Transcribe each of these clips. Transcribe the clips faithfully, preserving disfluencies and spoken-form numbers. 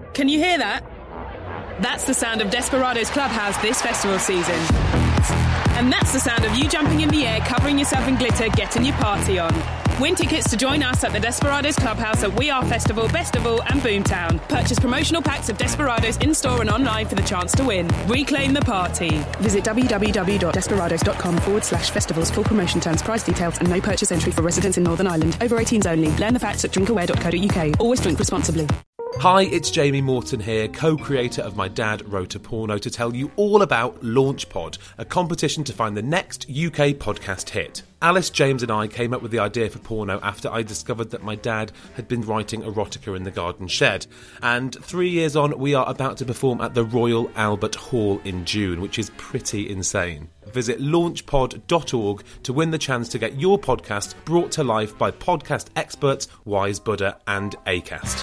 Can you hear that? That's the sound of Desperados Clubhouse this festival season. And that's the sound of you jumping in the air, covering yourself in glitter, getting your party on. Win tickets to join us at the Desperados Clubhouse at We Are Festival, Bestival and Boomtown. Purchase promotional packs of Desperados in-store and online for the chance to win. Reclaim the party. Visit www.desperados.com forward slash festivals. Full promotion terms, price details and no purchase entry for residents in Northern Ireland. Over eighteens only. Learn the facts at drinkaware dot co dot uk. Always drink responsibly. Hi, it's Jamie Morton here, co-creator of My Dad Wrote a Porno, to tell you all about LaunchPod, a competition to find the next U K podcast hit. Alice, James and I came up with the idea for porno after I discovered that my dad had been writing erotica in the garden shed. And three years on, we are about to perform at the Royal Albert Hall in June, which is pretty insane. Visit launchpod dot org to win the chance to get your podcast brought to life by podcast experts Wise Buddha and Acast.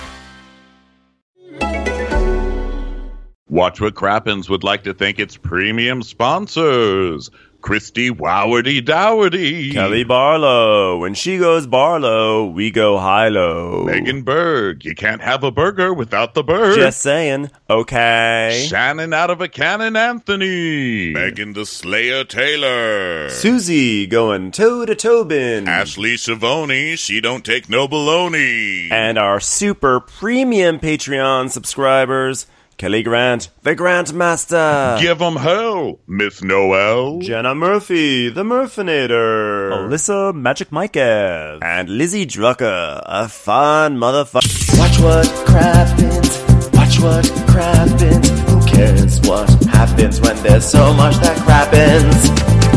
Watch What Crappens would like to thank its premium sponsors. Christy Wowardy Dowardy. Kelly Barlow. When she goes Barlow, we go high-low. Megan Berg. You can't have a burger without the bird. Just saying. Okay. Shannon out of a cannon Anthony. Megan the Slayer Taylor. Susie going toe to Tobin. Ashley Savoni. She don't take no baloney. And our super premium Patreon subscribers, Kelly Grant, the Grant Master. Give 'em hell, Miss Noel. Jenna Murphy, the Murphinator. Alyssa Magic Mikev. And Lizzie Drucker, a fun motherfucker. Watch what crappens, watch what crappens. Who cares what happens when there's so much that crappens?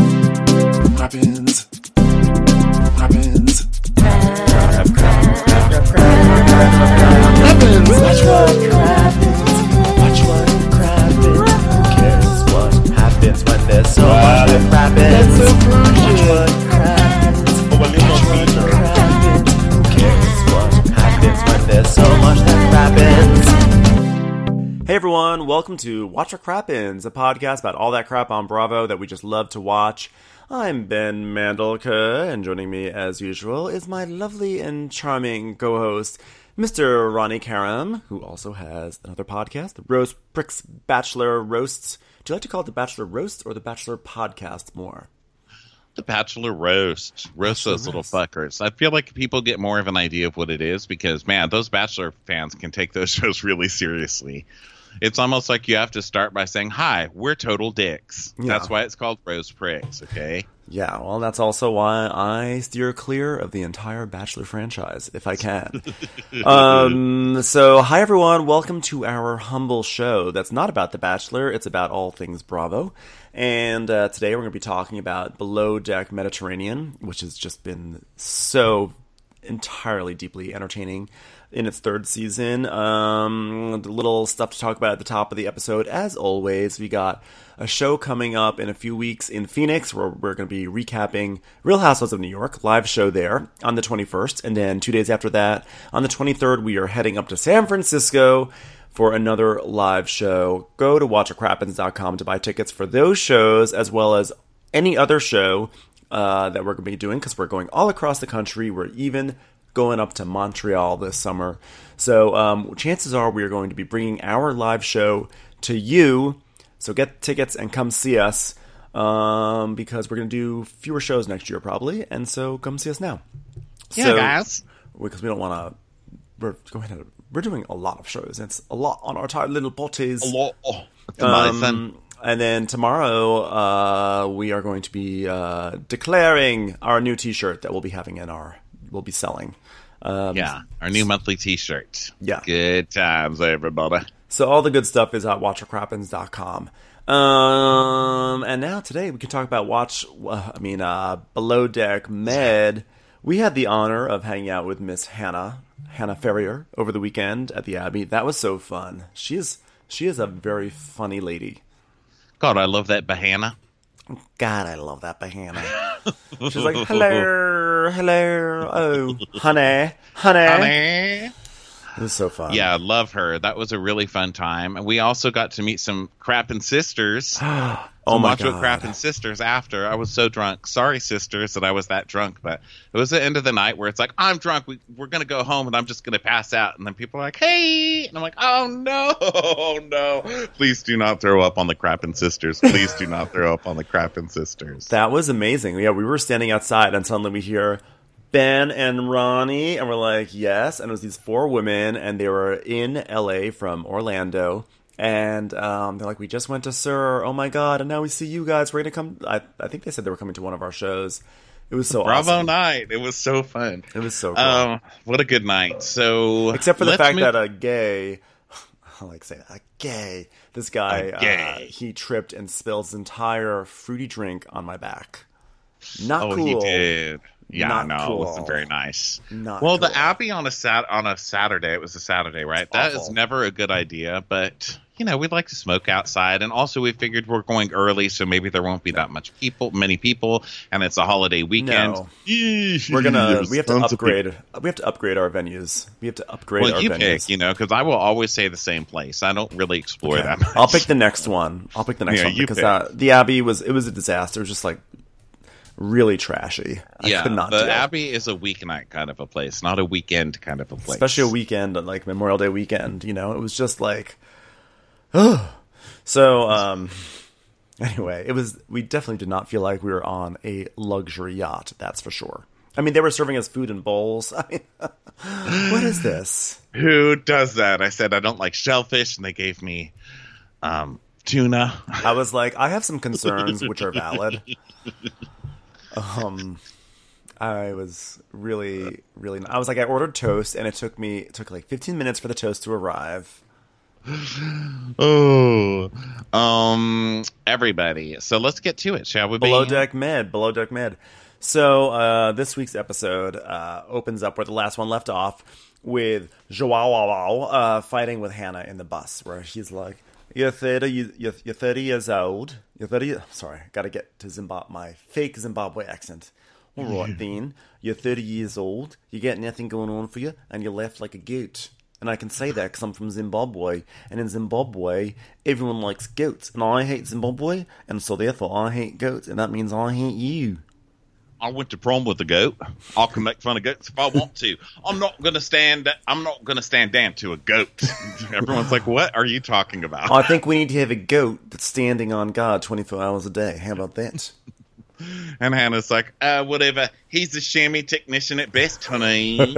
Crappens, crappens. Crap, crap, crap, crap, crap, crappens. Watch what crappens. Watch what crappens. Who cares what happens when there's so much that crappens? Watch what crappens. Watch what crappens. Who cares what happens when there's so much that crappens? Hey everyone, welcome to Watch What Crappens, a podcast about all that crap on Bravo that we just love to watch. I'm Ben Mandelker, and joining me as usual is my lovely and charming co-host, Mister Ronnie Karam, who also has another podcast, the Roast Pricks Bachelor Roasts. Do you like to call it the Bachelor Roast or the Bachelor Podcast more? The Bachelor Roast. Roast Bachelor those little Roast. fuckers. I feel like people get more of an idea of what it is because, man, those Bachelor fans can take those shows really seriously. It's almost like you have to start by saying, hi, we're total dicks. Yeah. That's why it's called Roast Pricks, okay? Yeah, well, that's also why I steer clear of the entire Bachelor franchise, if I can. um, so, hi everyone, welcome to our humble show that's not about The Bachelor, it's about all things Bravo. And uh, today we're going to be talking about Below Deck Mediterranean, which has just been so entirely deeply entertaining in its third season. Um, little stuff to talk about at the top of the episode. As always, we got a show coming up in a few weeks in Phoenix where we're going to be recapping Real Housewives of New York, live show there on the twenty-first. And then two days after that, on the twenty-third, we are heading up to San Francisco for another live show. Go to watch what crappens dot com to buy tickets for those shows, as well as any other show uh, that we're going to be doing, because we're going all across the country. We're even going up to Montreal this summer. So um, chances are we are going to be bringing our live show to you. So get tickets and come see us, um, because we're going to do fewer shows next year probably. And so come see us now. Yeah, so, guys. Because we don't want to... We're going to... We're doing a lot of shows. It's a lot on our tight little bodies. A lot. Oh, it's Um, amazing. and then tomorrow, uh, we are going to be uh, declaring our new T-shirt that we'll be having in our, we'll be selling. Um, Yeah, our new monthly T-shirt. Yeah. Good times, everybody. So all the good stuff is at watch what crappens dot com. Um, and now today we can talk about Watch. Uh, I mean, uh, Below Deck Med. We had the honor of hanging out with Miss Hannah Hannah Ferrier over the weekend at the Abbey. That was so fun. She is she is a very funny lady. God, I love that Bahana. God, I love that Hannah. She's like, hello, hello, oh, honey, honey. Honey. It was so fun. Yeah, I love her. That was a really fun time. And we also got to meet some Crappin' sisters. Oh my watch God. with Crappin' Sisters after. I was so drunk. Sorry, sisters, that I was that drunk. But it was the end of the night where it's like, I'm drunk. We, we're going to go home and I'm just going to pass out. And then people are like, hey. And I'm like, oh, no. Oh, no. Please do not throw up on the Crappin' Sisters. Please do not throw up on the Crappin' Sisters. That was amazing. Yeah, we were standing outside and suddenly we hear Ben and Ronnie. And we're like, yes. And it was these four women and they were in L A from Orlando. And um, they're like, we just went to Sir. Oh, my God. And now we see you guys. We're going to come. I, I think they said they were coming to one of our shows. It was so Bravo awesome. night. It was so fun. It was so cool. Um, what a good night. So, Except for the let's fact move- that a gay, I like saying that, a gay, this guy, A gay. Uh, he tripped and spilled his entire fruity drink on my back. Not oh, cool. he did. Yeah, Not no, cool. it wasn't very nice. Not well, cool. the Abbey on a sat on a Saturday. It was a Saturday, right? That is Awful. never a good idea. But you know, we'd like to smoke outside, and also we figured we're going early, so maybe there won't be that much people, many people, and it's a holiday weekend. No. We're gonna. We have to upgrade. We have to upgrade our venues. We have to upgrade Well, our you venues. pick, you know, because I will always say the same place. I don't really explore Okay. that much. I'll pick the next one. I'll pick the next Yeah, one you because pick. uh, the Abbey was it was a disaster. It was just like really trashy. I yeah, could not the do it. Abbey is a weeknight kind of a place, not a weekend kind of a place. Especially a weekend, like Memorial Day weekend. You know, it was just like, oh. So, um, anyway, it was. We definitely did not feel like we were on a luxury yacht. That's for sure. I mean, they were serving us food in bowls. I mean, what is this? Who does that? I said I don't like shellfish, and they gave me um, tuna. I was like, I have some concerns, which are valid. Um, I was really, really. I was like, I ordered toast, and it took me it took like fifteen minutes for the toast to arrive. Oh, um, everybody. So let's get to it, shall we? Below be? Deck Med, Below Deck Med. So uh, this week's episode uh, opens up where the last one left off with Joao uh, fighting with Hannah in the bus, where she's like, "You're thirty, you, you're, you're thirty years old. You're thirty. Sorry, got to get to Zimbabwe, my fake Zimbabwe accent. All right, then. You're thirty years old. You got nothing going on for you, and you're left like a goat." And I can say that because I'm from Zimbabwe. And in Zimbabwe, everyone likes goats. And I hate Zimbabwe. And so therefore, I hate goats. And that means I hate you. I went to prom with a goat. I can make fun of goats if I want to. I'm not gonna stand. I'm not gonna stand down to a goat. Everyone's like, "What are you talking about?" I think we need to have a goat that's standing on guard twenty-four hours a day. How about that? And Hannah's like, uh, "Whatever. He's a chamois technician at best, honey."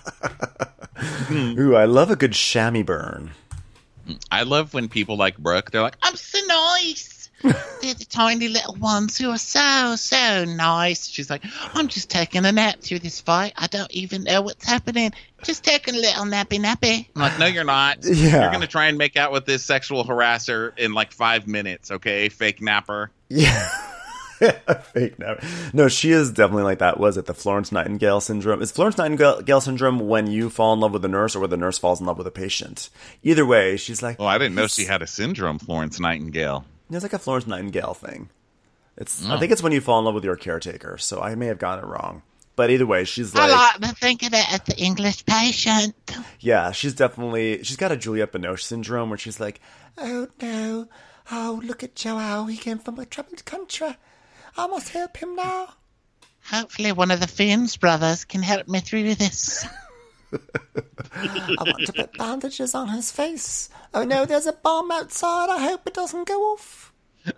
Ooh, I love a good chamois burn. I love when people like Brooke. They're like, "I'm so nice." They're the tiny little ones who are so, so nice. She's like, "I'm just taking a nap through this fight. I don't even know what's happening. Just taking a little nappy nappy." I'm like, "No, you're not. Yeah. You're going to try and make out with this sexual harasser in like five minutes, okay, fake napper?" Yeah. Fake nap. No, she is definitely like that. Was it the Florence Nightingale syndrome? Is Florence Nightingale syndrome when you fall in love with a nurse or when the nurse falls in love with a patient? Either way, she's like, Oh, I didn't know she had a syndrome, Florence Nightingale. It's like a Florence Nightingale thing. It's. Oh. I think it's when you fall in love with your caretaker. So I may have gotten it wrong. But either way, she's like, I like to think of it as the English patient. yeah, she's definitely, she's got a Juliette Binoche syndrome where she's like, oh no, oh look at Joao, he came from a troubled country. I must help him now. Hopefully one of the Finns brothers can help me through this. I want to put bandages on his face. Oh no, there's a bomb outside. I hope it doesn't go off.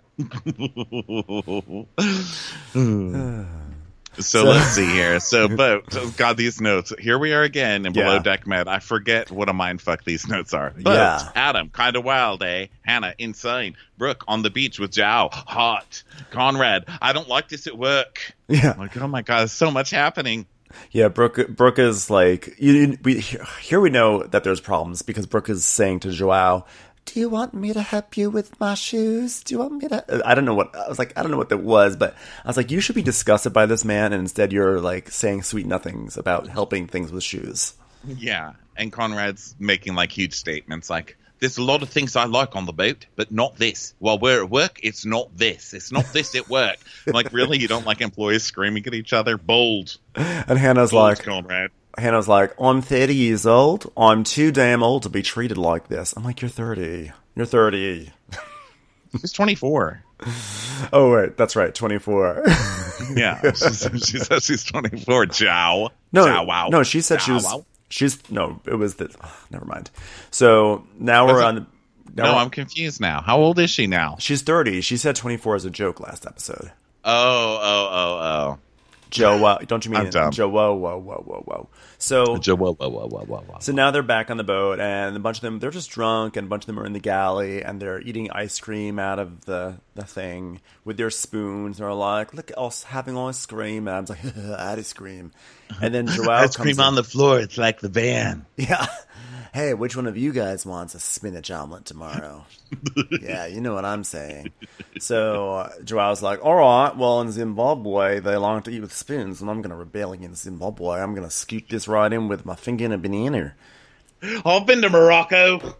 So let's see here. So, but got these notes. Here we are again in Below Yeah. Deck Med. I forget what a mindfuck these notes are. But Yeah. Adam, kind of wild, eh? Hannah, insane. Brooke, on the beach with Zhao, hot. Conrad, I don't like this at work. Yeah. I'm like, oh my god, there's so much happening. Yeah, Brooke. Brooke is like, you, we, here we know that there's problems because Brooke is saying to Joao, Do you want me to help you with my shoes? Do you want me to... I don't know what, I was like, I don't know what that was, but I was like, you should be disgusted by this man, and instead you're like saying sweet nothings about helping things with shoes. Yeah, and Conrad's making like huge statements like, there's a lot of things I like on the boat, but not this. While we're at work, it's not this. It's not this at work. I'm like, really? You don't like employees screaming at each other? Bold. And Hannah's Bold, like, Conrad. Hannah's like, I'm thirty years old. I'm too damn old to be treated like this. I'm like, you're thirty. You're thirty. He's twenty-four. Oh, wait, that's right, twenty-four. Yeah, she, said- she says she's twenty-four. Jow. No, Jow, wow. no, she said she Jow, was. wow. She's no, it was the. Oh, never mind. So now Was we're it- on. The, now No, we're- I'm confused now. How old is she now? She's thirty. She said twenty-four as a joke last episode. Oh, oh, oh, oh. Joe, wow, don't you mean I'm dumb. Joe? Whoa, whoa, whoa, whoa, whoa. So, Joe, whoa, whoa, whoa, whoa, whoa, whoa. so now they're back on the boat, and a bunch of them, they're just drunk, and a bunch of them are in the galley, and they're eating ice cream out of the, the thing with their spoons. They're like, look at us having ice cream. And I was like, ice cream. And then Joao Ice comes cream in. on the floor. It's like the van. Yeah. Hey, which one of you guys wants a spinach omelet tomorrow? Yeah, you know what I'm saying. So uh, Joao's like, all right, well, in Zimbabwe, they like to eat with spoons, and I'm going to rebel against Zimbabwe. I'm going to scoop this right in with my finger and a banana. I've been to Morocco.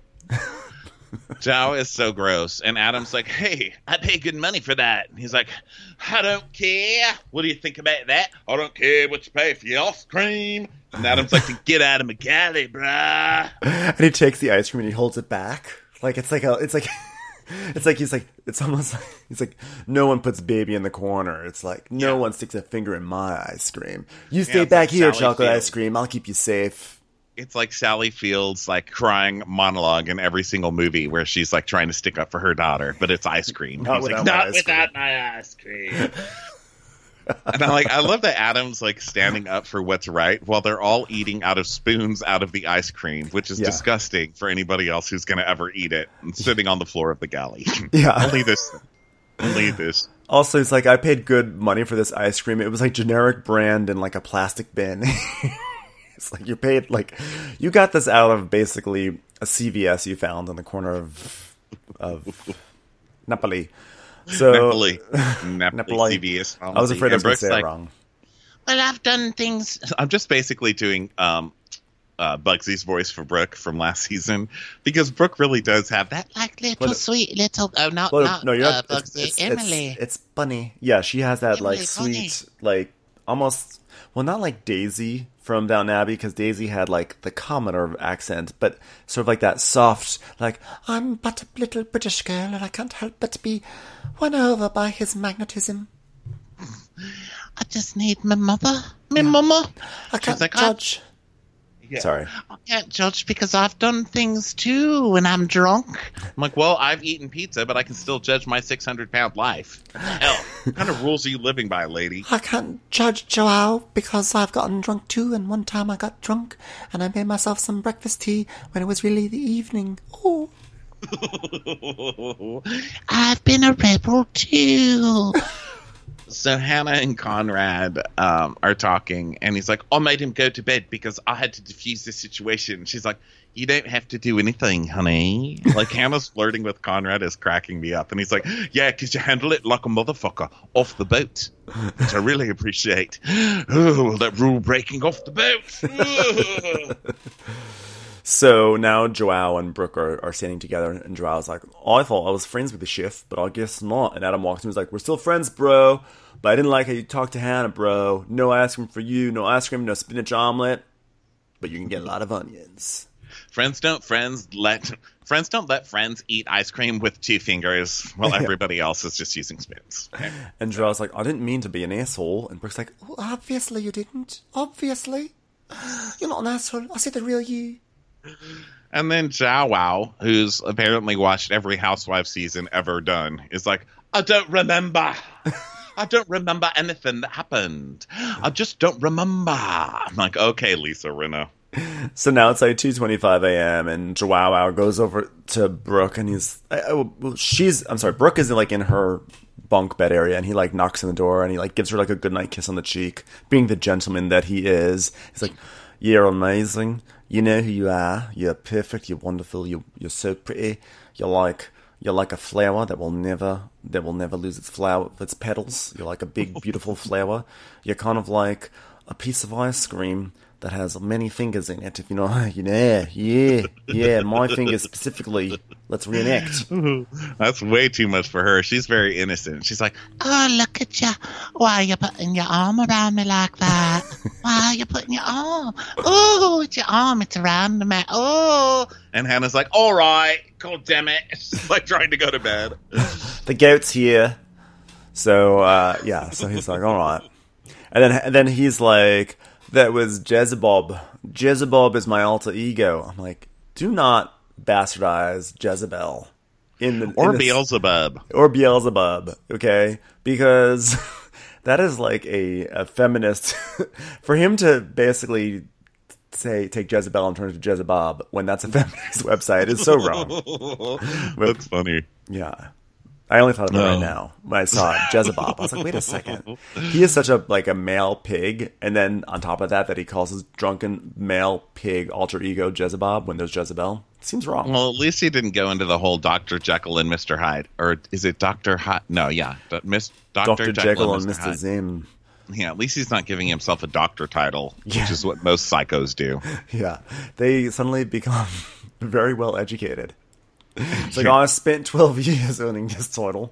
Joe is so gross. And Adam's like, hey, I pay good money for that. And he's like, I don't care. What do you think about that? I don't care what you pay for your ice cream. And Adam's like, get out of my galley, bruh. And he takes the ice cream and he holds it back. Like, it's like a, it's like, it's like, he's like, it's almost like, he's like, no one puts baby in the corner. It's like, no Yeah. one sticks a finger in my ice cream. You stay Yeah, it's back like here, Sally chocolate Field. ice cream. I'll keep you safe. It's like Sally Field's like crying monologue in every single movie where she's like trying to stick up for her daughter, but it's ice cream. Not He's like, without my not ice without my ice cream. And I like I love that Adam's like standing up for what's right while they're all eating out of spoons out of the ice cream, which is Yeah. disgusting for anybody else who's going to ever eat it, and sitting on the floor of the galley. Yeah. Only this. Only this. Also, it's like, I paid good money for this ice cream. It was like generic brand in like a plastic bin. It's like you paid, like, you got this out of basically a C V S you found in the corner of of Napoli. So Napoli. Napoli. Napoli. C V S. I was afraid I was And going to Brooke's say like, it wrong. Well, I've done things. I'm just basically doing um, uh, Bugsy's voice for Brooke from last season because Brooke really does have that. Like little Well, sweet little. Oh, not, Well, not no, you're uh, not. It's, Bugsy. it's, Emily. It's, it's Bunny. Yeah, she has that Emily like Bunny. sweet, like almost. Well, not like Daisy from Downton Abbey, because Daisy had like the commoner accent, but sort of like that soft, like, I'm but a little British girl and I can't help but be won over by his magnetism. I just need my mother. My mama. I can't like, I- judge. Yeah. Sorry. I can't judge because I've done things too when I'm drunk. I'm like, well, I've eaten pizza, but I can still judge my six hundred pound life. What the hell? What kind of rules are you living by, lady? I can't judge Joao because I've gotten drunk too, and one time I got drunk and I made myself some breakfast tea when it was really the evening. Oh. I've been a rebel too. So Hannah and Conrad um, are talking, and he's like, I made him go to bed because I had to defuse this situation. She's like, you don't have to do anything, honey. Like, Hannah's flirting with Conrad is cracking me up. And he's like, yeah, because you handle it like a motherfucker off the boat, which I really appreciate. Oh, that rule breaking off the boat. So now Joao and Brooke are, are standing together, and Joao's like, oh, I thought I was friends with the chef, but I guess not. And Adam walks in and is like, we're still friends, bro, but I didn't like how you talked to Hannah, bro. No ice cream for you, no ice cream, no spinach omelet, but you can get a lot of onions. Friends don't friends let friends don't let friends eat ice cream with two fingers while everybody else is just using spoons. Okay. And Joao's like, I didn't mean to be an asshole. And Brooke's like, oh, obviously you didn't. Obviously. You're not an asshole. I see the real you. And then Jow Wow, who's apparently watched every Housewives season ever done, is like, I don't remember. I don't remember anything that happened. I just don't remember. I'm like, okay, Lisa Rinna. So now it's like two twenty-five a.m. and Joao goes over to Brooke, and he's, I, I, well, she's, I'm sorry, Brooke is like in her bunk bed area, and he like knocks on the door, and he like gives her like a goodnight kiss on the cheek, being the gentleman that he is. He's like, you're amazing. You know who you are. You're perfect. You're wonderful. You're you're so pretty. You're like you're like a flower that will never that will never lose its flower its petals. You're like a big beautiful flower. You're kind of like a piece of ice cream that has many fingers in it. If you know, you know, yeah, yeah. My fingers specifically Let's reenact. That's way too much for her. She's very innocent. She's like, Oh, look at you. Why are you putting your arm around me like that? Why are you putting your arm? Oh, it's your arm. It's around me. Oh. and Hannah's like, all right, god damn it. She's like trying to go to bed. The goat's here. So, uh, yeah, so he's like, all right. And then, and then he's like, that was Jezebel. Jezebel is my alter ego. I'm like, do not bastardize Jezebel. In the, Or in the, Beelzebub. Or Beelzebub, okay? Because that is like a, a feminist. For him to basically say, take Jezebel and turn it to Jezebub when that's a feminist website is so wrong. That's funny. Yeah. I only thought of it No. right now when I saw it, Jezebel. I was like, wait a second. He is such a like a male pig, and then on top of that, that he calls his drunken male pig alter ego Jezebel when there's Jezebel. Seems wrong. Well, at least he didn't go into the whole Doctor Jekyll and Mister Hyde. Or is it Doctor Hyde? No, yeah. Do- Miss, Doctor Doctor Jekyll, Jekyll and and Mister Mister Hyde. Zim. Yeah, at least he's not giving himself a doctor title, Yeah. which is what most psychos do. Yeah, they suddenly become very well educated. It's like, oh, I spent twelve years earning this title.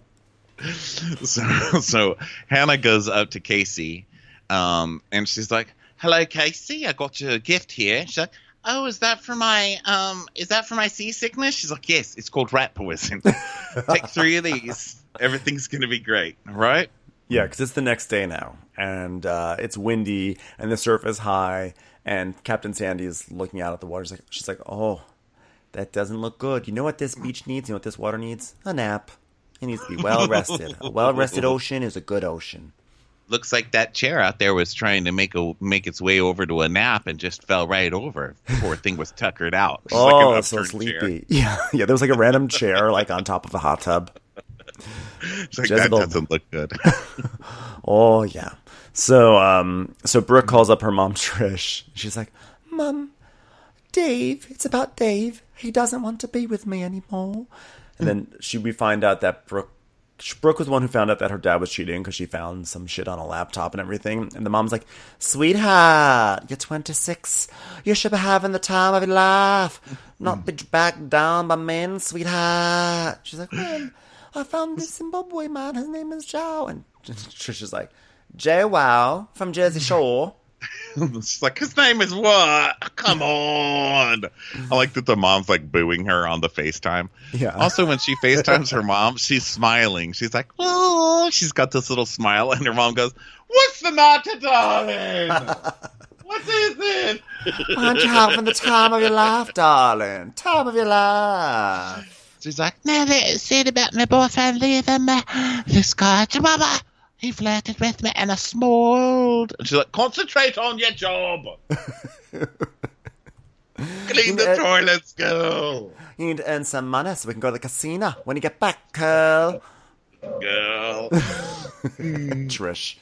So, so Hannah goes up to Casey, um, and she's like, "Hello, Casey. I got you a gift here." She's like, "Oh, is that for my um? Is that for my seasickness?" She's like, "Yes, it's called rat poison. Take three of these. Everything's gonna be great, all right?" Yeah, because it's the next day now, and uh, it's windy, and the surf is high, and Captain Sandy is looking out at the water. She's like, she's like, oh, that doesn't look good. You know what this beach needs? You know what this water needs? A nap. It needs to be well rested. A well rested ocean is a good ocean. Looks like that chair out there was trying to make a make its way over to a nap and just fell right over. Poor thing was tuckered out. It's like Oh, an so upturned chair. sleepy. Yeah, yeah. There was like a random chair like on top of the hot tub. It's like, Jezebel. that doesn't look good. Oh yeah. So um, so Brooke calls up her mom Trish. She's like, Mom, Dave. It's about Dave. He doesn't want to be with me anymore. And then she we find out that Brooke Brooke was the one who found out that her dad was cheating because she found some shit on a laptop and everything. And the mom's like, sweetheart, you're twenty-six. You should be having the time of your life. Not be backed down by men, sweetheart. She's like, well, I found this Zimbabwe man. His name is Joe. And Trisha's like, Joe Wow from Jersey Shore. It's like, his name is what? Come on. I like that the mom's like booing her on the FaceTime. Yeah. Also, when she FaceTimes her mom, she's smiling. She's like, oh, she's got this little smile, and her mom goes, what's the matter, darling? What is it? Aren't you having the time of your life, darling? Time of your life. She's like, Now that it's said about my boyfriend leaving me, this guy, Jababa, he flirted with me and I smiled. and she's like, concentrate on your job. Clean the Uh, toilets, girl. You need to earn some money so we can go to the casino when you get back, Curl. Girl. Trish.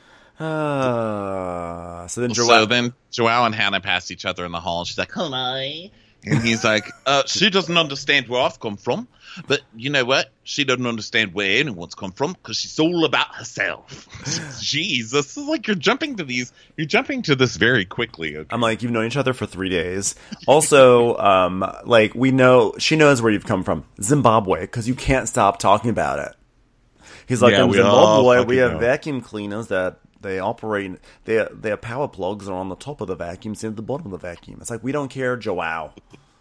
Uh, so then So Joelle... then Joelle and Hannah pass each other in the hall, and she's like, hello. And he's like, uh, she doesn't understand where I've come from. But you know what? She doesn't understand where anyone's come from because she's all about herself. Jeez, this is like you're jumping to these. You're jumping to this very quickly. Okay? I'm like, you've known each other for three days. Also, um, like, we know... She knows where you've come from. Zimbabwe, because you can't stop talking about it. He's like, Yeah, in we all Zimbabwe, fucking we have know. vacuum cleaners that they operate... Their, their power plugs are on the top of the vacuum instead of the bottom of the vacuum. It's like, we don't care, Joao.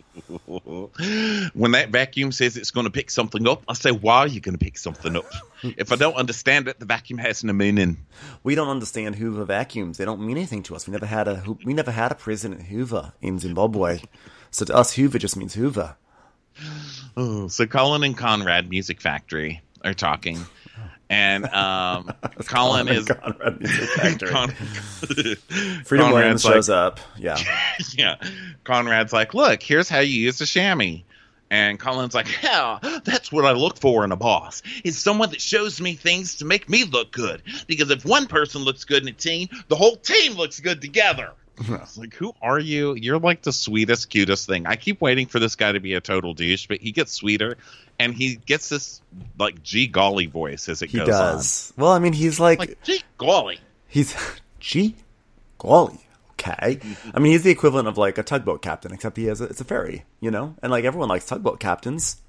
When that vacuum says it's going to pick something up, I say, why are you going to pick something up? If I don't understand it, the vacuum has no meaning. We don't understand Hoover vacuums. They don't mean anything to us. We never had a we never had a President Hoover in Zimbabwe. So to us, Hoover just means Hoover. Oh, so Colin and Conrad, Music Factory, are talking. And um, Colin is... Conrad Music Factory. Con- Freedom Conrad's Williams like- shows up. Yeah. Yeah. Conrad's like, look, here's how you use a chamois. And Colin's like, hell, that's what I look for in a boss. Is someone that shows me things to make me look good. Because if one person looks good in a team, the whole team looks good together. It's like, who are you? You're like the sweetest, cutest thing. I keep waiting for this guy to be a total douche, but he gets sweeter. And he gets this, like, gee golly voice as it He goes does. Well, I mean, he's like, on. Like, gee golly. he's gee golly. Okay. I mean, he's the equivalent of like a tugboat captain, except he has a, it's a ferry, you know? And like everyone likes tugboat captains.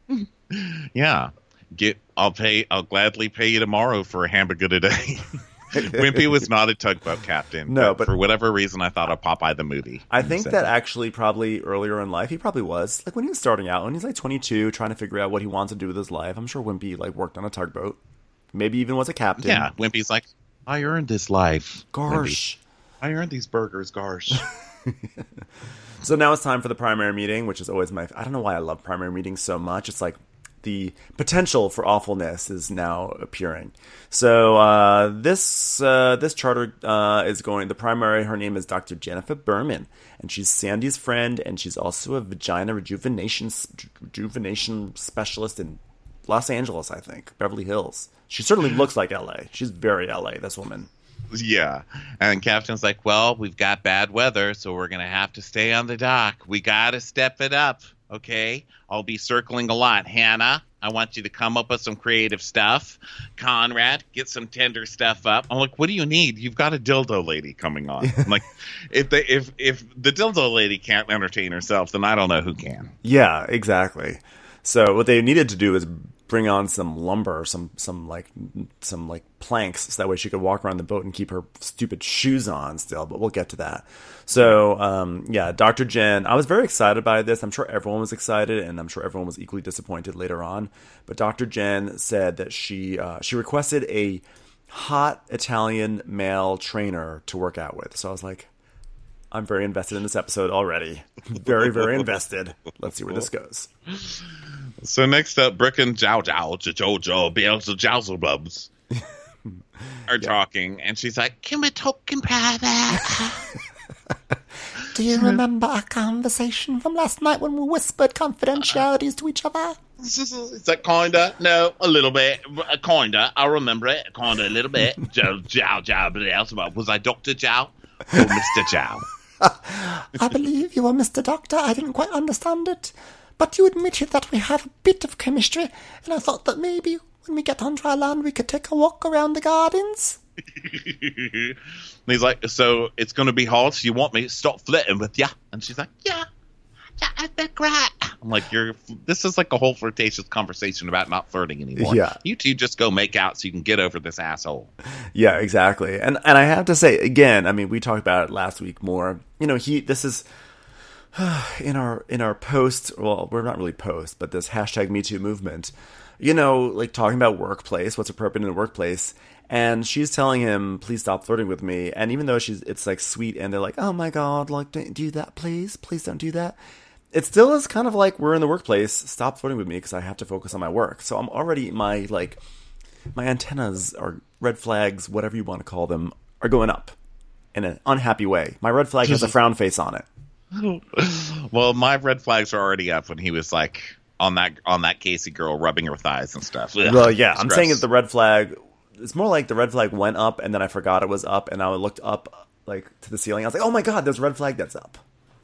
Yeah. Get. I'll pay. I'll gladly pay you tomorrow for a hamburger today. Wimpy was not a tugboat captain. No, but, but- for whatever reason, I thought of Popeye the movie. I think that actually probably earlier in life, he probably was. Like when he was starting out, when he's like twenty-two, trying to figure out what he wants to do with his life. I'm sure Wimpy like worked on a tugboat. Maybe even was a captain. Yeah, Wimpy's like, I earned this life. Gosh. Wimpy. I earned these burgers, gosh. So now it's time for the primary meeting, which is always my... I don't know why I love primary meetings so much. It's like the potential for awfulness is now appearing. So uh, this uh, this charter uh, is going... The primary, her name is Doctor Jennifer Berman, and she's Sandy's friend, and she's also a vagina rejuvenation rejuvenation specialist in Los Angeles, I think. Beverly Hills. She certainly looks like L A. She's very L A, this woman. Yeah. And Captain's like, well, we've got bad weather, so we're going to have to stay on the dock. We got to step it up, okay? I'll be circling a lot. Hannah, I want you to come up with some creative stuff. Conrad, get some tender stuff up. I'm like, what do you need? You've got a dildo lady coming on. I'm like, if, they, if, if the dildo lady can't entertain herself, then I don't know who can. Yeah, exactly. So what they needed to do is bring on some lumber, some some like some like planks, so that way she could walk around the boat and keep her stupid shoes on still. But we'll get to that. So um, yeah, Doctor Jen, I was very excited by this. I'm sure everyone was excited, and I'm sure everyone was equally disappointed later on. But Doctor Jen said that she uh, she requested a hot Italian male trainer to work out with. So I was like, I'm very invested in this episode already. Very, very invested. Let's see where this goes. So next up, Brooke and Jow Jow, Jojo, Beelzebubs are talking, and she's like, Can we talk in private? Do you remember our conversation from last night when we whispered confidentialities to each other? It's like, kinda, no, a little bit, kinda, I remember it, kinda, a little bit. Jow Jow Jow Beelzebub. Was I Doctor Jow or Mister Jow? I believe you were Mister Doctor. I didn't quite understand it. But you admitted that we have a bit of chemistry, and I thought that maybe when we get on dry land we could take a walk around the gardens. And he's like, so it's going to be hard, so you want me to stop flirting with ya? And she's like, yeah, yeah, I'd be great. I'm like, you're. This is like a whole flirtatious conversation about not flirting anymore. Yeah. You two just go make out so you can get over this asshole. Yeah, exactly. And and I have to say again, I mean, we talked about it last week more. You know, he. This is. In our in our post, well, we're not really post, but this hashtag Me Too movement, you know, like talking about workplace, what's appropriate in the workplace, and she's telling him, please stop flirting with me, and even though she's, it's like sweet, and they're like, oh my god, like don't do that, please, please don't do that. It still is kind of like we're in the workplace, stop flirting with me because I have to focus on my work. So I'm already my like my antennas or red flags, whatever you want to call them, are going up in an unhappy way. My red flag has a frown face on it. Well, my red flags are already up when he was like on that on that Casey girl rubbing her thighs and stuff. Ugh, well, yeah, I'm gross. saying that the red flag. It's more like the red flag went up, and then I forgot it was up, and I looked up like to the ceiling. I was like, "Oh my god, there's a red flag that's up."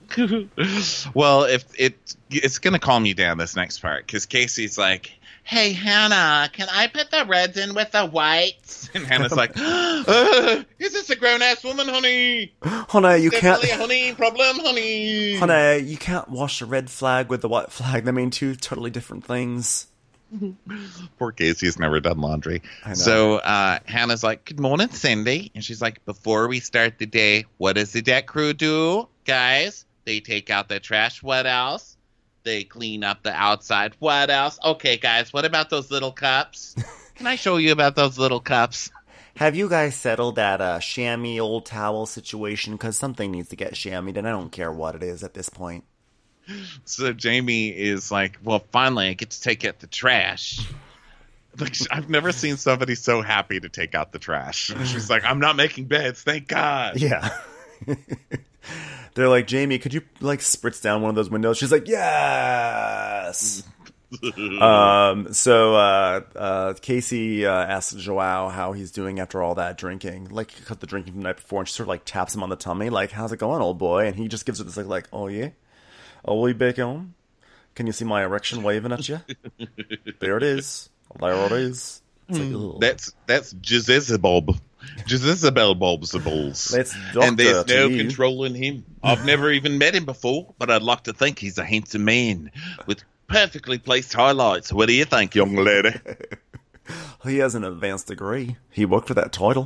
Well, if it it's gonna calm you down this next part because Casey's like, hey, Hannah, can I put the reds in with the whites? And Hannah's like, uh, is this a grown-ass woman, honey? Honey, you can't... Definitely a honey problem, honey. Honey, you can't wash a red flag with the white flag. They mean two totally different things. Poor Casey's never done laundry. I know. So uh, Hannah's like, good morning, Cindy. And she's like, before we start the day, what does the deck crew do? Guys, they take out the trash. What else? They clean up the outside. What else? Okay, guys, what about those little cups? Can I show you about those little cups? Have you guys settled that uh, chamois old towel situation? Because something needs to get chamoised, and I don't care what it is at this point. So Jamie is like, well, finally I get to take out the trash. Like, I've never seen somebody so happy to take out the trash. She's like, I'm not making beds, thank God. Yeah. They're like, Jamie, could you, like, spritz down one of those windows? She's like, yes! um, so, uh, uh, Casey, uh, asks Joao how he's doing after all that drinking. Like, cut the drinking from the night before, and she sort of, like, taps him on the tummy, like, how's it going, old boy? And he just gives her this, like, like oh, yeah? Oh, we bacon? Can you see my erection waving at you? There it is. There it is. It's like, ugh. That's that's Jezebel. Jezebel bulbs. That's And there's doctor no to you. controlling him. I've never even met him before, but I'd like to think he's a handsome man with Perfectly placed highlights. What do you think, young lady? He has an advanced degree. He worked for that title.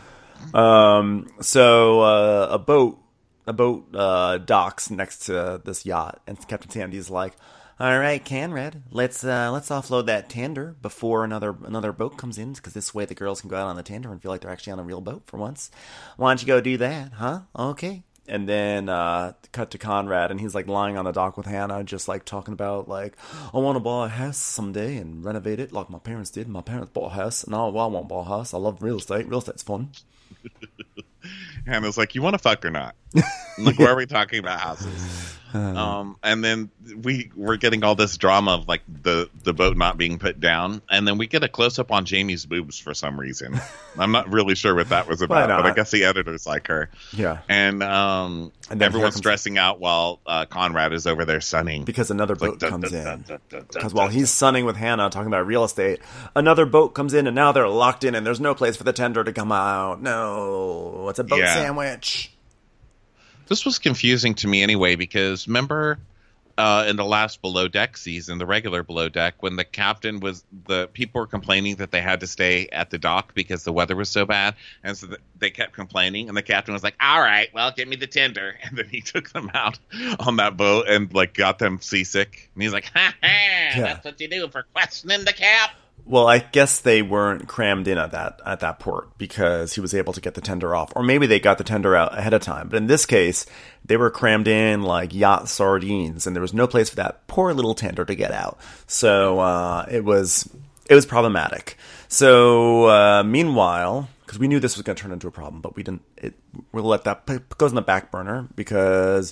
Um, so uh, a boat, a boat uh, docks next to this yacht, and Captain Sandy's like, "All right, Conrad, let's uh, let's offload that tender before another another boat comes in, because this way the girls can go out on the tender and feel like they're actually on a real boat for once. Why don't you go do that, huh? Okay." And then uh, cut to Conrad, and he's like lying on the dock with Hannah, just like talking about like, I want to buy a house someday and renovate it like my parents did. My parents bought a house, and I, well, I won't buy a house. I love real estate. Real estate's fun. Hannah's like, you want to fuck or not? Like, why are we talking about houses? Um, and then we we're getting all this drama of like the, the boat not being put down, and then we get a close up on Jamie's boobs for some reason. I'm not really sure what that was about, but I guess the editors like her. Yeah, and um, and everyone's stressing out while uh, Conrad is over there sunning because another boat like, comes dun, dun, in. dun, dun, dun, Because dun, while dun, he's sunning with Hannah talking about real estate, another boat comes in, and now they're locked in, and there's no place for the tender to come out. No, it's a boat Yeah. sandwich. This was confusing to me anyway, because remember uh, in the last Below Deck season, the regular Below Deck, when the captain was, the people were complaining that they had to stay at the dock because the weather was so bad, and so they kept complaining, and the captain was like, all right, well, give me the tender, and then he took them out on that boat and like got them seasick, and he's like, ha ha, Yeah. that's what you do for questioning the cap. Well, I guess they weren't crammed in at that at that port because he was able to get the tender off. Or maybe they got the tender out ahead of time. But in this case, they were crammed in like yacht sardines, and there was no place for that poor little tender to get out. So uh, it was it was problematic. So uh, meanwhile, because we knew this was going to turn into a problem, but we didn't. It, we'll let that p- goes in the back burner because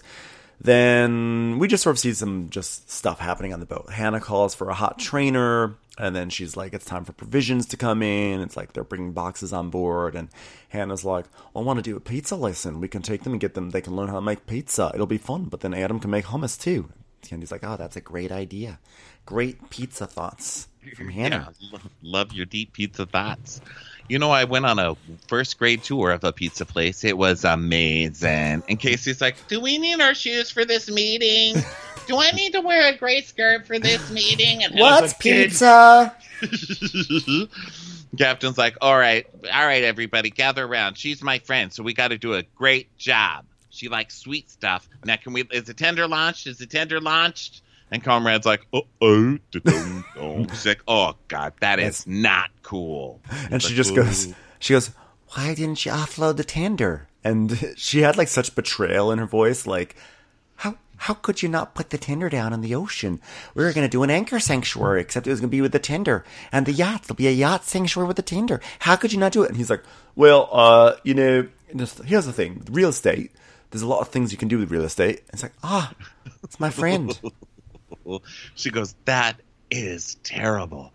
then we just sort of see some just stuff happening on the boat. Hannah calls for a hot trainer. And then she's like, it's time for provisions to come in. It's like they're bringing boxes on board. And Hannah's like, I want to do a pizza lesson. We can take them and get them. They can learn how to make pizza. It'll be fun. But then Adam can make hummus too. Candy's like, oh, that's a great idea. Great pizza thoughts from Hannah. Yeah, lo- love your deep pizza thoughts. You know, I went on a first grade tour of a pizza place. It was amazing. And Casey's like, do we need our shoes for this meeting? Do I need to wear a gray skirt for this meeting? And What's pizza? Captain's like, all right, all right, everybody, gather around. She's my friend, so we got to do a great job. She likes sweet stuff. Now, can we? Is the tender launched? Is the tender launched? And Comrade's like, uh oh, she's like, oh god, that is not cool. And she like, just "Ooh." goes, she goes, why didn't you offload the tender? And she had like such betrayal in her voice, like, how how could you not put the tender down in the ocean? We were going to do an anchor sanctuary, except it was going to be with the tender and the yacht. There'll be a yacht sanctuary with the tender. How could you not do it? And he's like, well, uh, you know, here's the thing, real estate. There's a lot of things you can do with real estate. And it's like, ah, it's my friend. She goes, that is terrible.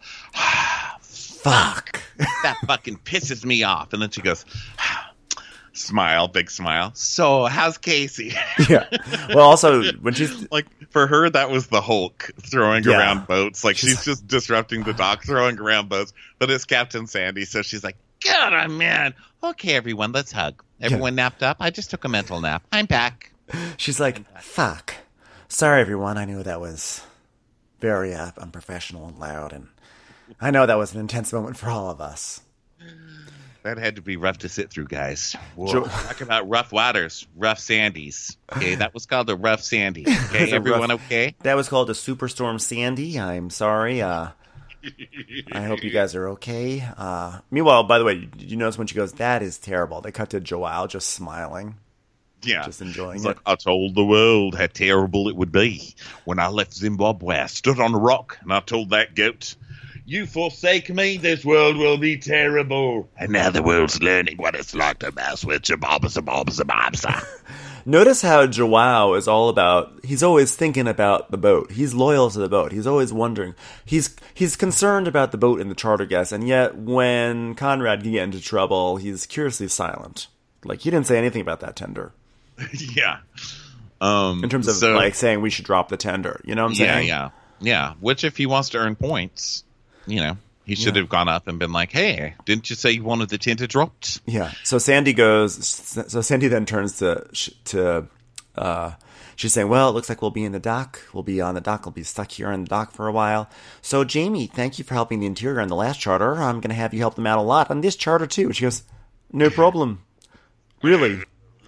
Fuck. That fucking pisses me off. And then she goes, smile, big smile. So, how's Casey? Yeah. Well, also, when she's... Like, for her, that was the Hulk throwing Yeah. around boats. Like, she's just disrupting the dock, throwing around boats. But it's Captain Sandy, so she's like, God, I'm man. Okay, everyone, let's hug. Everyone Yeah. napped up? I just took a mental nap. I'm back. She's like, fuck. Sorry, everyone. I knew that was very uh, unprofessional and loud, and I know that was an intense moment for all of us. That had to be rough to sit through, guys. Whoa. Jo- Talk about rough waters, rough sandies. Okay, that was called a rough sandy. Okay, It's a everyone rough- okay? That was called a Superstorm Sandy. I'm sorry. Uh, I hope you guys are okay. Uh, meanwhile, by the way, did you notice when she goes, that is terrible? They cut to Joelle just smiling. Yeah. Just enjoying It's it. like, I told the world how terrible it would be. When I left Zimbabwe, I stood on a rock and I told that goat, you forsake me, this world will be terrible. And now the world's learning what it's like to mess with Jababba. Notice how Joao is all about, he's always thinking about the boat. He's loyal to the boat. He's always wondering. He's he's concerned about the boat and the charter guests, and yet when Conrad can get into trouble, he's curiously silent. Like, he didn't say anything about that tender. Yeah. Um, In terms of, so, like, saying we should drop the tender. You know what I'm yeah, saying? yeah, yeah. Which, if he wants to earn points, you know, he should Yeah. have gone up and been like, hey, didn't you say you wanted the tender dropped? Yeah. So Sandy goes. So Sandy then turns to to. Uh, she's saying, well, it looks like we'll be in the dock. We'll be on the dock. We'll be stuck here in the dock for a while. So, Jamie, thank you for helping the interior on the last charter. I'm going to have you help them out a lot on this charter, too. And she goes, no problem. Really?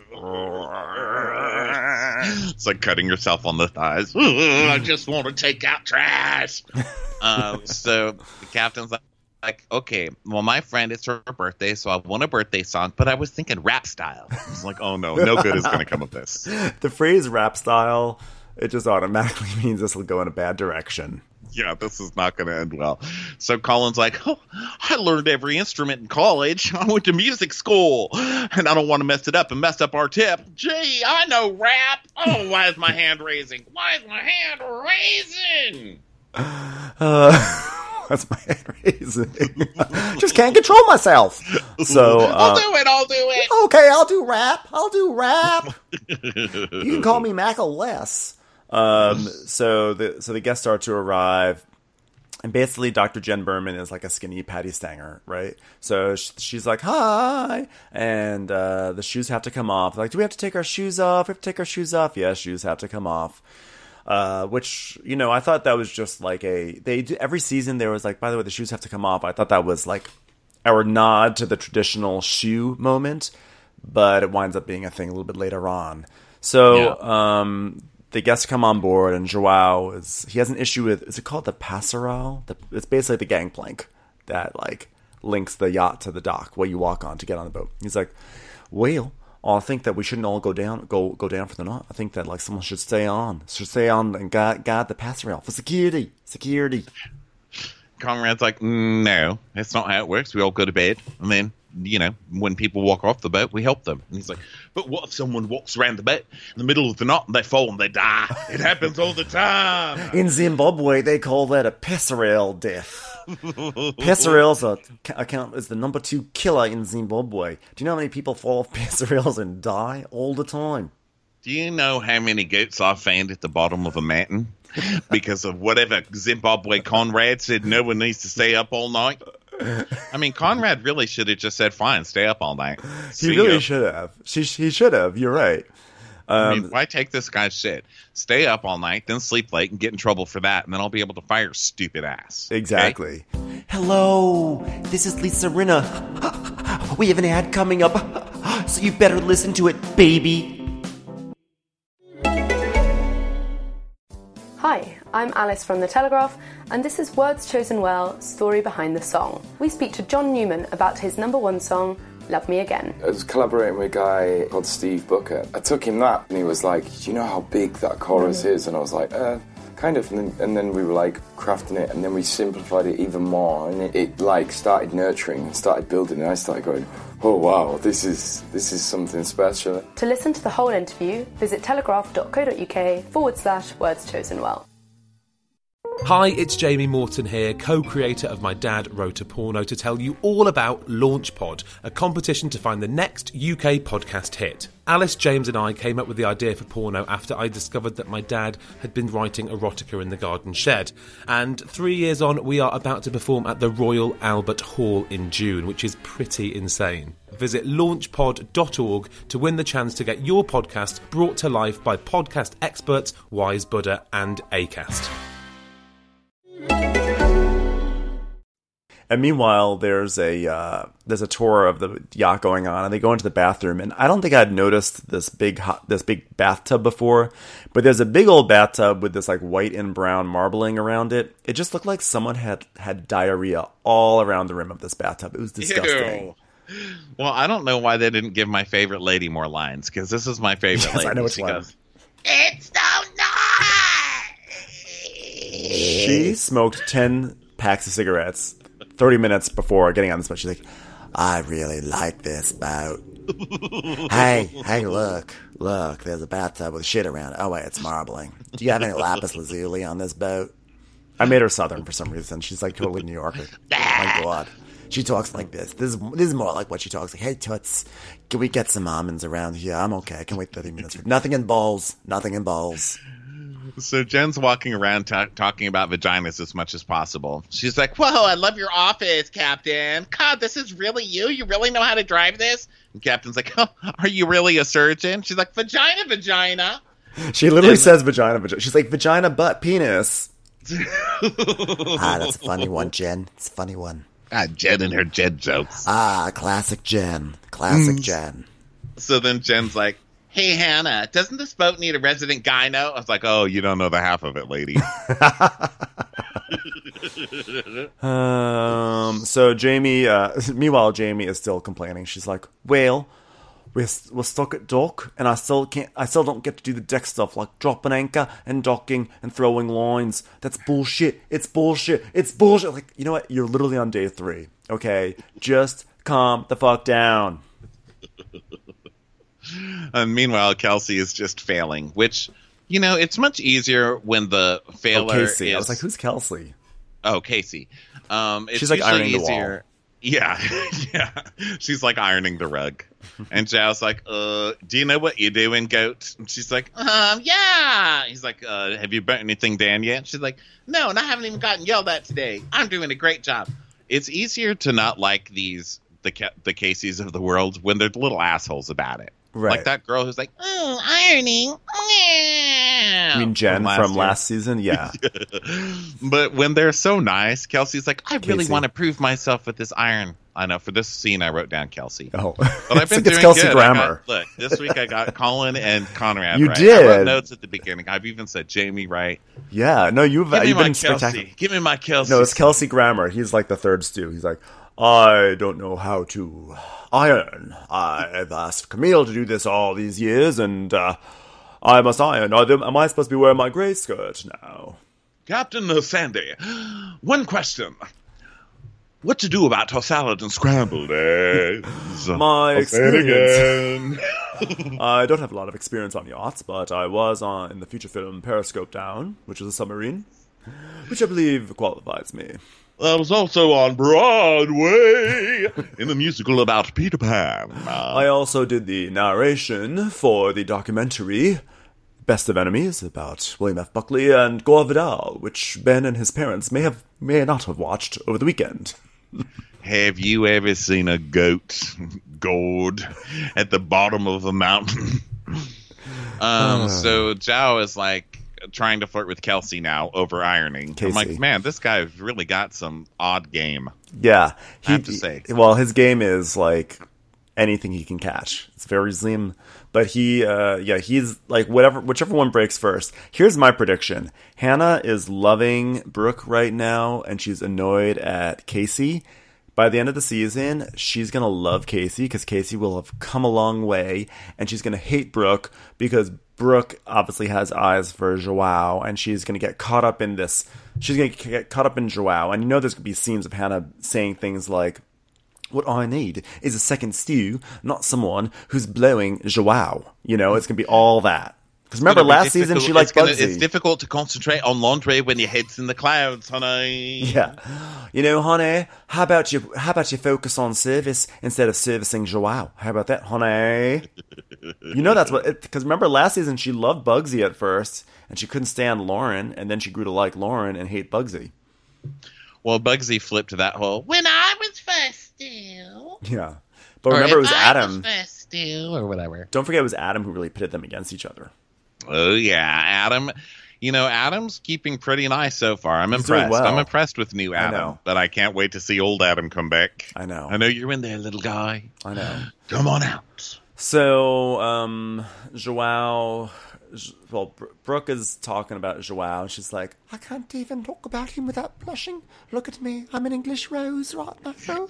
It's like cutting yourself on the thighs. I just want to take out trash. um, so the captain's like, like, okay, well, my friend, it's her birthday, so I want a birthday song, but I was thinking rap style. I was like, oh, no, no good is going to come of this. The phrase rap style, it just automatically means this will go in a bad direction. Yeah, this is not going to end well. So Colin's like, oh, I learned every instrument in college. I went to music school, and I don't want to mess it up and mess up our tip. Gee, I know rap. Oh, why is my hand raising? Why is my hand raising? Uh... That's my hand raising. Just can't control myself. So uh, I'll do it. I'll do it. Okay, I'll do rap. I'll do rap. You can call me Mackle Less. Um, so the so the guests start to arrive, and basically Doctor Jen Berman is like a skinny Patty Stanger, right? So she, she's like, "Hi," and uh, the shoes have to come off. Like, do we have to take our shoes off? We have to take our shoes off. Yes, shoes have to come off. Uh, which, you know, I thought that was just like a, they do, every season there was like, by the way, the shoes have to come off. I thought that was like our nod to the traditional shoe moment, but it winds up being a thing a little bit later on. So, yeah. um, the guests come on board, and Joao is, he has an issue with, is it called the passerelle? The, it's basically the gangplank that like links the yacht to the dock where you walk on to get on the boat. He's like, well, oh, I think that we shouldn't all go down, go go down for the night. I think that like someone should stay on, should stay on and guard, guard the passerelle for security, security. Conrad's like, no, that's not how it works. We all go to bed, and then, you know, when people walk off the boat, we help them. And he's like, but what if someone walks around the boat in the middle of the night and they fall and they die? It happens all the time. In Zimbabwe, they call that a passerelle death. Passerelles are account is the number two killer in Zimbabwe. Do you know how many people fall off passerelles and die all the time? Do you know how many goats I found at the bottom of a mountain because of whatever Zimbabwe Conrad said? No one needs to stay up all night. I mean, Conrad really should have just said, "Fine, stay up all night." He See really ya. should have. She, he should have. You're right. Um, I mean, why take this guy's shit? Stay up all night, then sleep late and get in trouble for that, and then I'll be able to fire your stupid ass. Exactly. Okay? Hello, this is Lisa Rinna. We have an ad coming up, so you better listen to it, baby. Hi, I'm Alice from The Telegraph, and this is Words Chosen Well, Story Behind the Song. We speak to John Newman about his number one song, Love Me Again. I was collaborating with a guy called Steve Booker. I took him that, and he was like, do you know how big that chorus mm. is? And I was like, uh, kind of. And then, and then we were like crafting it, and then we simplified it even more, and it, it like started nurturing and started building, and I started going, oh wow, this is this is something special. To listen to the whole interview, visit telegraph.co.uk forward slash words chosen well. Hi, it's Jamie Morton here, co-creator of My Dad Wrote a Porno, to tell you all about LaunchPod, a competition to find the next U K podcast hit. Alice, James and I came up with the idea for porno after I discovered that my dad had been writing erotica in the garden shed. And three years on, we are about to perform at the Royal Albert Hall in June, which is pretty insane. Visit launchpod dot org to win the chance to get your podcast brought to life by podcast experts Wise Buddha and Acast. And meanwhile, there's a uh, there's a tour of the yacht going on, and they go into the bathroom. And I don't think I'd noticed this big hot, this big bathtub before, but there's a big old bathtub with this like white and brown marbling around it. It just looked like someone had had diarrhea all around the rim of this bathtub. It was disgusting. Ew. Well, I don't know why they didn't give my favorite lady more lines, because this is my favorite yes, lady. I know which she one. Goes, it's so nice. She smoked ten packs of cigarettes thirty minutes before getting on this boat. She's like, I really like this boat. Hey, hey, look, look, there's a bathtub with shit around it. Oh, wait, it's marbling. Do you have any lapis lazuli on this boat? I made her Southern for some reason. She's like totally New Yorker. Oh, my God. She talks like this. This is this is more like what she talks like. Hey, Toots, can we get some almonds around here? I'm okay. I can wait thirty minutes. For nothing in bowls. Nothing in bowls. So Jen's walking around t- talking about vaginas as much as possible. She's like, whoa, I love your office, Captain. God, this is really you? You really know how to drive this? And Captain's like, oh, are you really a surgeon? She's like, vagina, vagina. She literally And- says vagina, vagina. She's like, vagina, butt, penis. Ah, that's a funny one, Jen. It's a funny one. Ah, Jen and her Jen jokes. Ah, classic Jen. Classic Jen. So then Jen's like, hey, Hannah, doesn't this boat need a resident gyno? I was like, oh, you don't know the half of it, lady. Um. So Jamie, uh, meanwhile, Jamie is still complaining. She's like, well, we're, we're stuck at dock, and I still can't, I still don't get to do the deck stuff like dropping anchor and docking and throwing lines. That's bullshit. It's bullshit. It's bullshit. Like, you know what? You're literally on day three. Okay, just calm the fuck down. And meanwhile, Kelsey is just failing, which, you know, it's much easier when the Oh, failure Casey. is... I was like, who's Kelsey? Oh, Casey. Um, it's She's, like, usually ironing the wall. easier. Yeah, yeah. She's like ironing the rug. And Zhao's like, uh, do you know what you're doing, goat? And she's like, um, yeah. He's like, uh, have you burnt anything down yet? She's like, no, and I haven't even gotten yelled at today. I'm doing a great job. It's easier to not like these, the, the Caseys of the world when they're little assholes about it. Right. Like that girl who's like, oh, ironing. You mean Jen last from year. last season? Yeah. But when they're so nice, Kelsey's like, I really Casey. want to prove myself with this iron. I know, for this scene I wrote down Kelsey. Oh, But I've been it's, it's doing Kelsey good. I Grammer. got- look, this week I got Colin and Conrad You right. did. I wrote notes at the beginning. I've even said Jamie right. Yeah. No, you've, Give me you've my been Kelsey. spectacular. Give me my Kelsey. No, it's Kelsey Grammer. He's like the third stew. He's like, I don't know how to iron. I've asked Camille to do this all these years, and uh, I must iron. Are there, am I supposed to be wearing my grey skirt now? Captain Sandy, one question. What to do about tossed salad and scrambled eggs? My I'll say it experience. again. I don't have a lot of experience on yachts, but I was on in the feature film Periscope Down, which was a submarine, which I believe qualifies me. I was also on Broadway in the musical about Peter Pan. I also did the narration for the documentary Best of Enemies about William F. Buckley and Gore Vidal, which Ben and his parents may have may not have watched over the weekend. Have you ever seen a goat gourd at the bottom of a mountain? um, so Zhao is like trying to flirt with Kelsey now over ironing. Casey. I'm like, man, this guy's really got some odd game. Yeah, I have to say. Well, his game is like anything he can catch. It's very slim, but he, uh, yeah, he's like whatever, whichever one breaks first. Here's my prediction: Hannah is loving Brooke right now, and she's annoyed at Casey. By the end of the season, she's going to love Casey because Casey will have come a long way, and she's going to hate Brooke because Brooke obviously has eyes for Joao, and she's going to get caught up in this. She's going to get caught up in Joao, and you know there's going to be scenes of Hannah saying things like, what I need is a second stew, not someone who's blowing Joao. You know, it's going to be all that. Because remember, It's gonna be last season difficult- she liked it's gonna- Bugsy. It's difficult to concentrate on laundry when your head's in the clouds, honey. Yeah. You know, honey, how about you how about you focus on service instead of servicing Joao? How about that, honey? You know that's what, because remember last season she loved Bugsy at first, and she couldn't stand Lauren, and then she grew to like Lauren and hate Bugsy. Well, Bugsy flipped that whole, when I was first still. Yeah. But remember, Or it was if I Adam. first still, or whatever. Don't forget it was Adam who really pitted them against each other. Oh, yeah, Adam. You know, Adam's keeping pretty nice so far. I'm He's doing impressed. well. I'm impressed with new I Adam, know. but I can't wait to see old Adam come back. I know. I know you're in there, little guy. I know. Come on out. So, um, Joao, well, Brooke is talking about Joao, and she's like, I can't even talk about him without blushing. Look at me. I'm an English rose right now.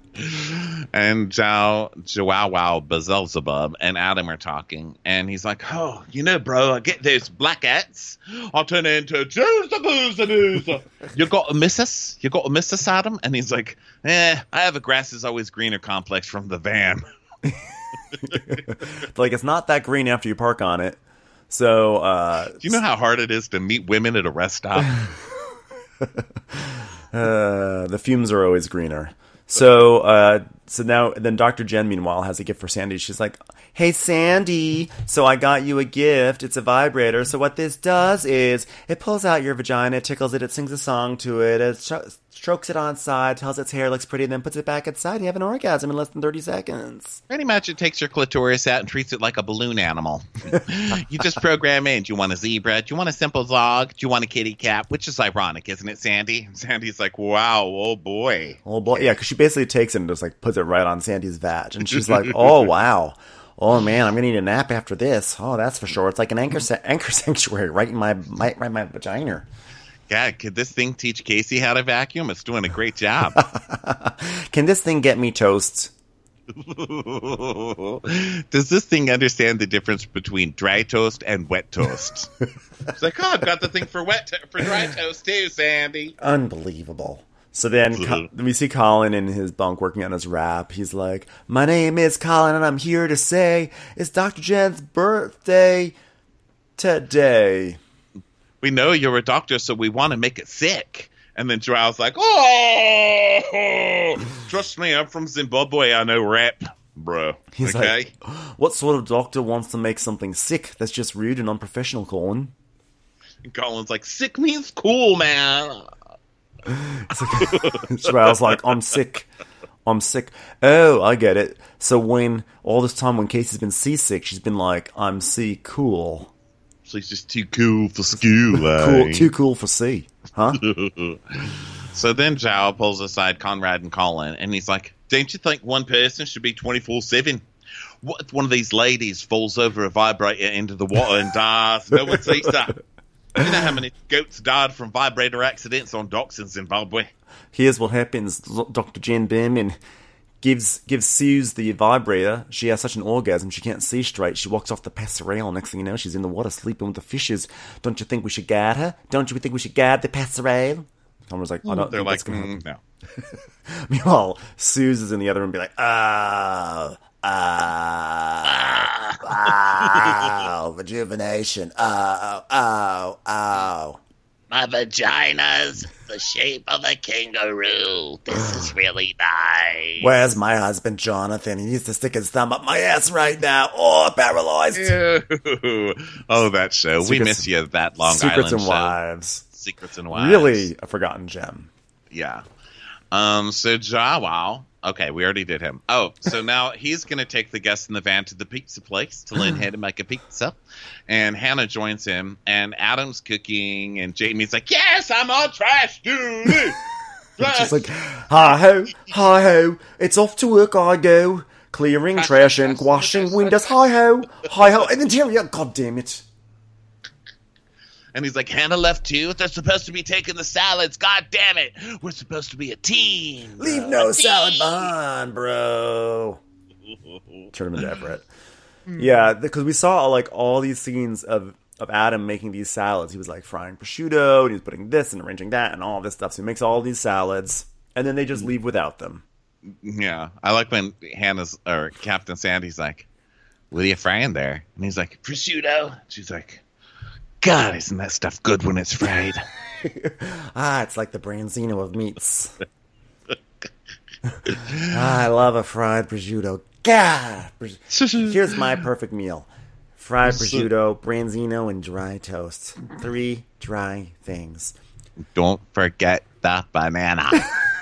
And Joao, Joao Wow, Beelzebub, and Adam are talking, and he's like, oh, you know, bro, I get those black hats, I'll turn into Joe's the Booze the News. You got a missus? You got a missus, Adam? And he's like, eh, I have a grass is always greener complex from the van. like, it's not that green after you park on it. So, uh, Do you know how hard it is to meet women at a rest stop? uh, the fumes are always greener. So, uh, so now, then Doctor Jen, meanwhile, has a gift for Sandy. She's like, hey, Sandy, so I got you a gift. It's a vibrator. So what this does is it pulls out your vagina, it tickles it, it sings a song to it, it stro- strokes it on side, tells its hair looks pretty, and then puts it back inside, and you have an orgasm in less than thirty seconds. Pretty much it takes your clitoris out and treats it like a balloon animal. You just program in. Do you want a zebra? Do you want a simple dog? Do you want a kitty cat? Which is ironic, isn't it, Sandy? And Sandy's like, wow, oh boy. Oh boy, yeah, because she basically takes it and just like puts it right on Sandy's vag, and she's like, oh wow. Oh man, I'm gonna need a nap after this. Oh, that's for sure. It's like an anchor sa- anchor sanctuary right in my, my right in my vagina. Yeah, could this thing teach Casey how to vacuum? It's doing a great job. Can this thing get me toast? Does this thing understand the difference between dry toast and wet toast? It's like, oh, I've got the thing for wet to- for dry toast too, Sandy. Unbelievable. So then Co- we see Colin in his bunk working on his rap. He's like, my name is Colin and I'm here to say it's Doctor Jen's birthday today. We know you're a doctor, so we want to make it sick. And then Joel's like, oh, trust me, I'm from Zimbabwe. I know rap, bro. He's okay? like, what sort of doctor wants to make something sick? That's just rude and unprofessional, Colin. And Colin's like, sick means cool, man. Joel's like, I'm sick. I'm sick. Oh, I get it. So when, all this time when Casey's been seasick, she's been like, I'm sea cool. She's just too cool for school, eh? Cool, too cool for sea, huh? So then Zhao pulls aside Conrad and Colin, and he's like, don't you think one person should be twenty-four seven? What if one of these ladies falls over a vibrator into the water and dies? No one sees that. You know how many goats died from vibrator accidents on docks in Zimbabwe? Here's what happens. Doctor Jen Berman gives gives Suze the vibrator. She has such an orgasm she can't see straight. She walks off the passerelle. Next thing you know, she's in the water sleeping with the fishes. Don't you think we should guard her? Don't you think we should guard the passerelle? Conrad's like, I don't They're think like, that's gonna mm, happen. no. Meanwhile, Suze is in the other room, be like, oh, oh, oh, rejuvenation, oh, oh, oh. My vagina's the shape of a kangaroo. This is really nice. Where's my husband, Jonathan? He needs to stick his thumb up my ass right now. Oh, paralyzed. Ew. Oh, that show. Secrets, we miss you, that Long Secrets Island and show. Wives. Secrets and Wives. Really a forgotten gem. Yeah. Um. So Jawa. Okay, we already did him. Oh, so now he's going to take the guests in the van to the pizza place to learn how to make a pizza. And Hannah joins him, and Adam's cooking, and Jamie's like, yes, I'm on trash duty. She's like, hi-ho, hi-ho, it's off to work I go. Clearing trash, trash and washing windows, hi-ho, hi-ho. And then Jerry, god damn it. And he's like, Hannah left too? They're supposed to be taking the salads. God damn it. We're supposed to be a team. Bro. Leave no salad behind, bro. Turn him into Everett. Yeah, because we saw like all these scenes of, of Adam making these salads. He was like frying prosciutto, and he was putting this and arranging that and all this stuff. So he makes all these salads, and then they just leave without them. Yeah, I like when Hannah's, or Captain Sandy's like, what are you frying there? And he's like, prosciutto. She's like, God, isn't that stuff good when it's fried? Ah, it's like the branzino of meats. Ah, I love a fried prosciutto. God! Here's my perfect meal. Fried prosciutto, branzino, and dry toast. Three dry things. Don't forget the banana.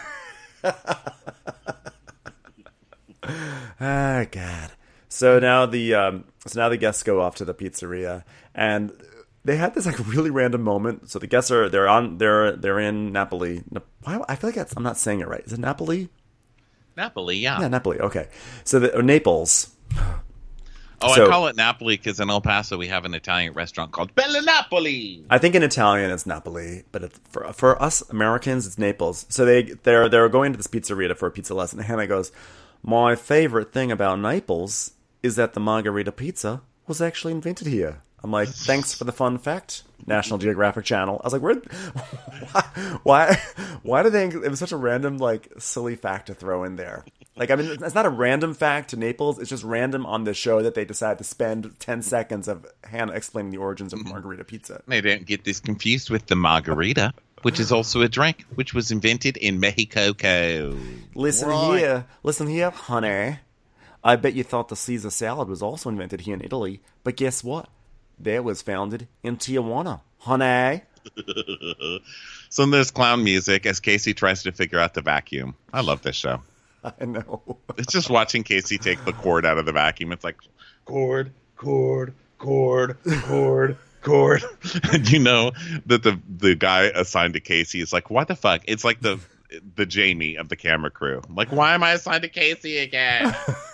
Ah, God. So now the um, so now the guests go off to the pizzeria, and they had this like really random moment. So the guests are they're on they're they're in Napoli. Why I feel like that's, I'm not saying it right. Is it Napoli? Napoli, yeah. Yeah, Napoli. Okay. So the, or Naples. Oh, So- I call it Napoli because in El Paso we have an Italian restaurant called Bella Napoli. I think in Italian it's Napoli, but it's, for for us Americans it's Naples. So they they're they're going to this pizzeria for a pizza lesson. And Hannah goes, "My favorite thing about Naples is that the margarita pizza was actually invented here." I'm like, "Thanks for the fun fact, National Geographic Channel." I was like, "Where? Why? Why, why do they? It was such a random, like, silly fact to throw in there. Like, I mean, it's not a random fact to Naples. It's just random on the show that they decided to spend ten seconds of Hannah explaining the origins of margarita pizza. They don't get this confused with the margarita, which is also a drink, which was invented in Mexico. Listen Right. here, listen here, honey. I bet you thought the Caesar salad was also invented here in Italy, but guess what? That was founded in Tijuana, honey. So there's clown music as Casey tries to figure out the vacuum. I love this show. I know. It's just watching Casey take the cord out of the vacuum. It's like, cord, cord, cord, cord, cord. And you know that the the guy assigned to Casey is like, what the fuck? It's like the the Jamie of the camera crew. Like, why am I assigned to Casey again?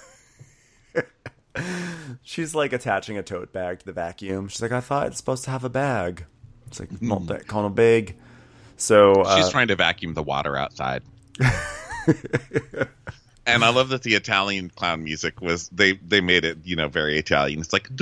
She's like attaching a tote bag to the vacuum. She's like, I thought it's supposed to have a bag. It's like, not that kind of big. So uh, she's trying to vacuum the water outside. And I love that the Italian clown music was they they made it, you know, very Italian. It's like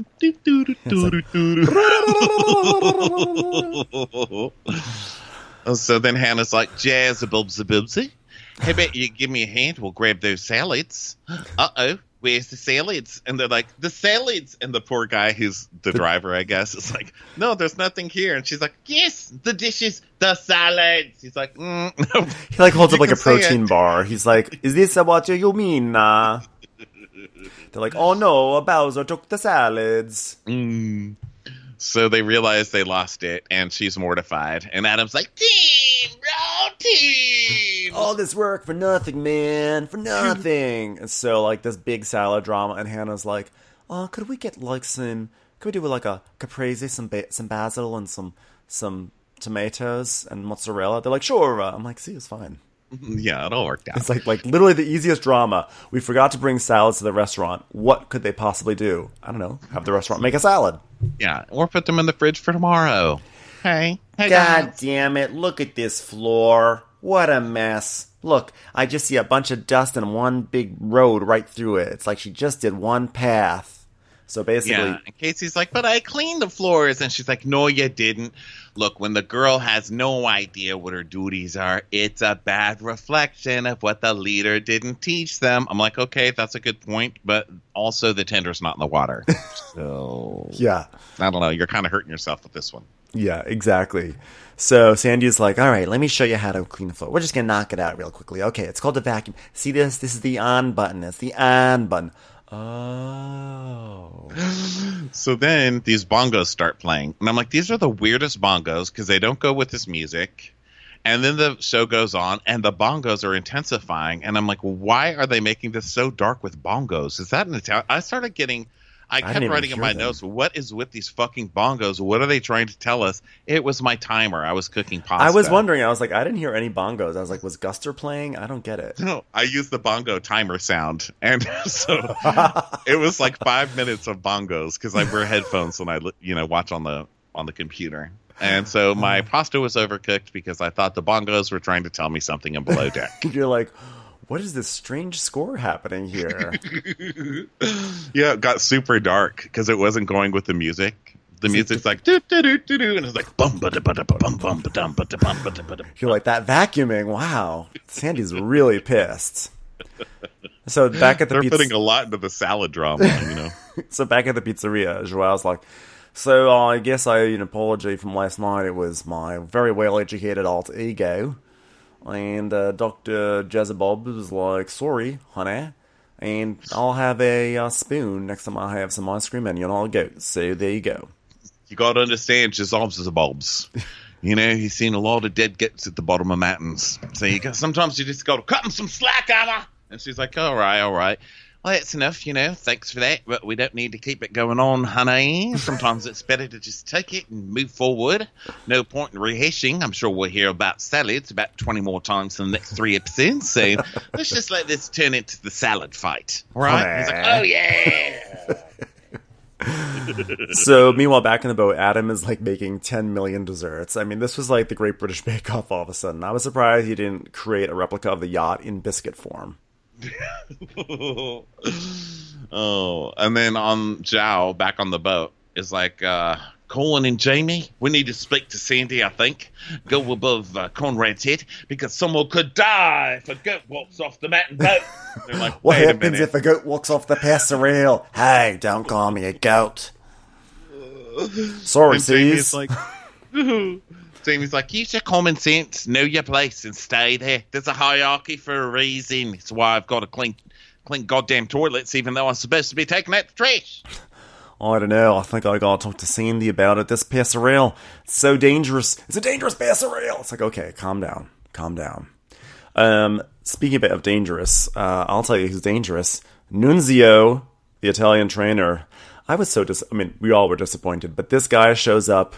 so then Hannah's like, jazz a bubs a bubsy. How about you give me a hand? We'll grab those salads. Uh oh. Where's the salads? And they're like, the salads. And the poor guy who's the driver, I guess, is like, no, there's nothing here. And she's like, yes, the dishes, the salads. He's like, mm, no. He like holds You up like a can say protein it. bar. He's like, is this what you mean? Uh? They're like, oh no, Bowser took the salads. Mm. So they realize they lost it, and she's mortified. And Adam's like, team, roll team. All this work for nothing, man, for nothing. And so like this big salad drama, and Hannah's like, oh, could we get like some, could we do like a caprese, some ba- some basil and some some tomatoes and mozzarella? They're like, sure. I'm like, see, it's fine. Yeah, it all worked out. It's like like literally the easiest drama. We forgot to bring salads to the restaurant. What could they possibly do? I don't know. Have the restaurant make a salad. Yeah, or put them in the fridge for tomorrow. Hey, hey God guys. damn it. Look at this floor. What a mess. Look, I just see a bunch of dust and one big road right through it. It's like she just did one path. So basically... Yeah, and Casey's like, but I cleaned the floors. And she's like, no, you didn't. Look, when the girl has no idea what her duties are, it's a bad reflection of what the leader didn't teach them. I'm like, okay, that's a good point. But also the tender's not in the water. So, Yeah. I don't know. You're kind of hurting yourself with this one. Yeah, exactly. So Sandy's like, all right, let me show you how to clean the floor. We're just going to knock it out real quickly. Okay, it's called the vacuum. See this? This is the on button. It's the on button. Oh. So then these bongos start playing. And I'm like, these are the weirdest bongos because they don't go with this music. And then the show goes on and the bongos are intensifying. And I'm like, why are they making this so dark with bongos? Is that an Italian? I started getting... I I kept didn't even writing in hear my them. notes, what is with these fucking bongos? What are they trying to tell us? It was my timer. I was cooking pasta. I was wondering. I was like, I didn't hear any bongos. I was like, was Guster playing? I don't get it. No, I used the bongo timer sound. And so it was like five minutes of bongos because I wear headphones when I, you know, watch on the on the computer. And so my pasta was overcooked because I thought the bongos were trying to tell me something in Below Deck. You're like, what is this strange score happening here? Yeah, it got super dark because it wasn't going with the music. The music's like doo doo doo doo doo, and it's like bum ba da ba da ba bum bum ba dum ba da bum ba da ba da. You're like, that vacuuming, wow. Sandy's really pissed. So back at the They're pizza- putting a lot into the salad drama, you know. So back at the pizzeria, Joel's like, so uh, I guess I owe you an apology from last night. It was my very well-educated alter ego. And uh, Doctor Jezebel was like, sorry, honey. And I'll have a uh, spoon next time I have some ice cream and you'll all go. So there you go. You got to understand, Jezobs is a bulbs. You know, he's seen a lot of dead gets at the bottom of mountains. So you got, sometimes you just got to cut him some slack, Emma. And she's like, all right, all right. Well, that's enough, you know. Thanks for that. But we don't need to keep it going on, honey. Sometimes it's better to just take it and move forward. No point in rehashing. I'm sure we'll hear about salads about twenty more times in the next three episodes. So let's just let this turn into the salad fight. All right? He's like, oh, yeah. So meanwhile, back in the boat, Adam is like making ten million desserts. I mean, this was like the Great British Bake Off all of a sudden. I was surprised he didn't create a replica of the yacht in biscuit form. Oh, and then on Zhao, back on the boat, is like, uh, Colin and Jamie, we need to speak to Sandy, I think. Go above uh, Conrad's head, because someone could die if a goat walks off the mountain boat. They're like, What wait a happens minute. if a goat walks off the passerelle? Hey, don't call me a goat. Sorry, And Jamie's C's. like, Jamie's like, use your common sense, know your place, and stay there. There's a hierarchy for a reason. It's why I've got a clean clean goddamn toilets, even though I'm supposed to be taking out the trash. I don't know. I think I gotta talk to Sandy about it. This passerelle, it's so dangerous. It's a dangerous passerelle. It's like, okay, calm down. Calm down. Um, speaking a bit of dangerous, uh, I'll tell you who's dangerous. Nunzio, the Italian trainer. I was so dis- I mean, we all were disappointed, but this guy shows up.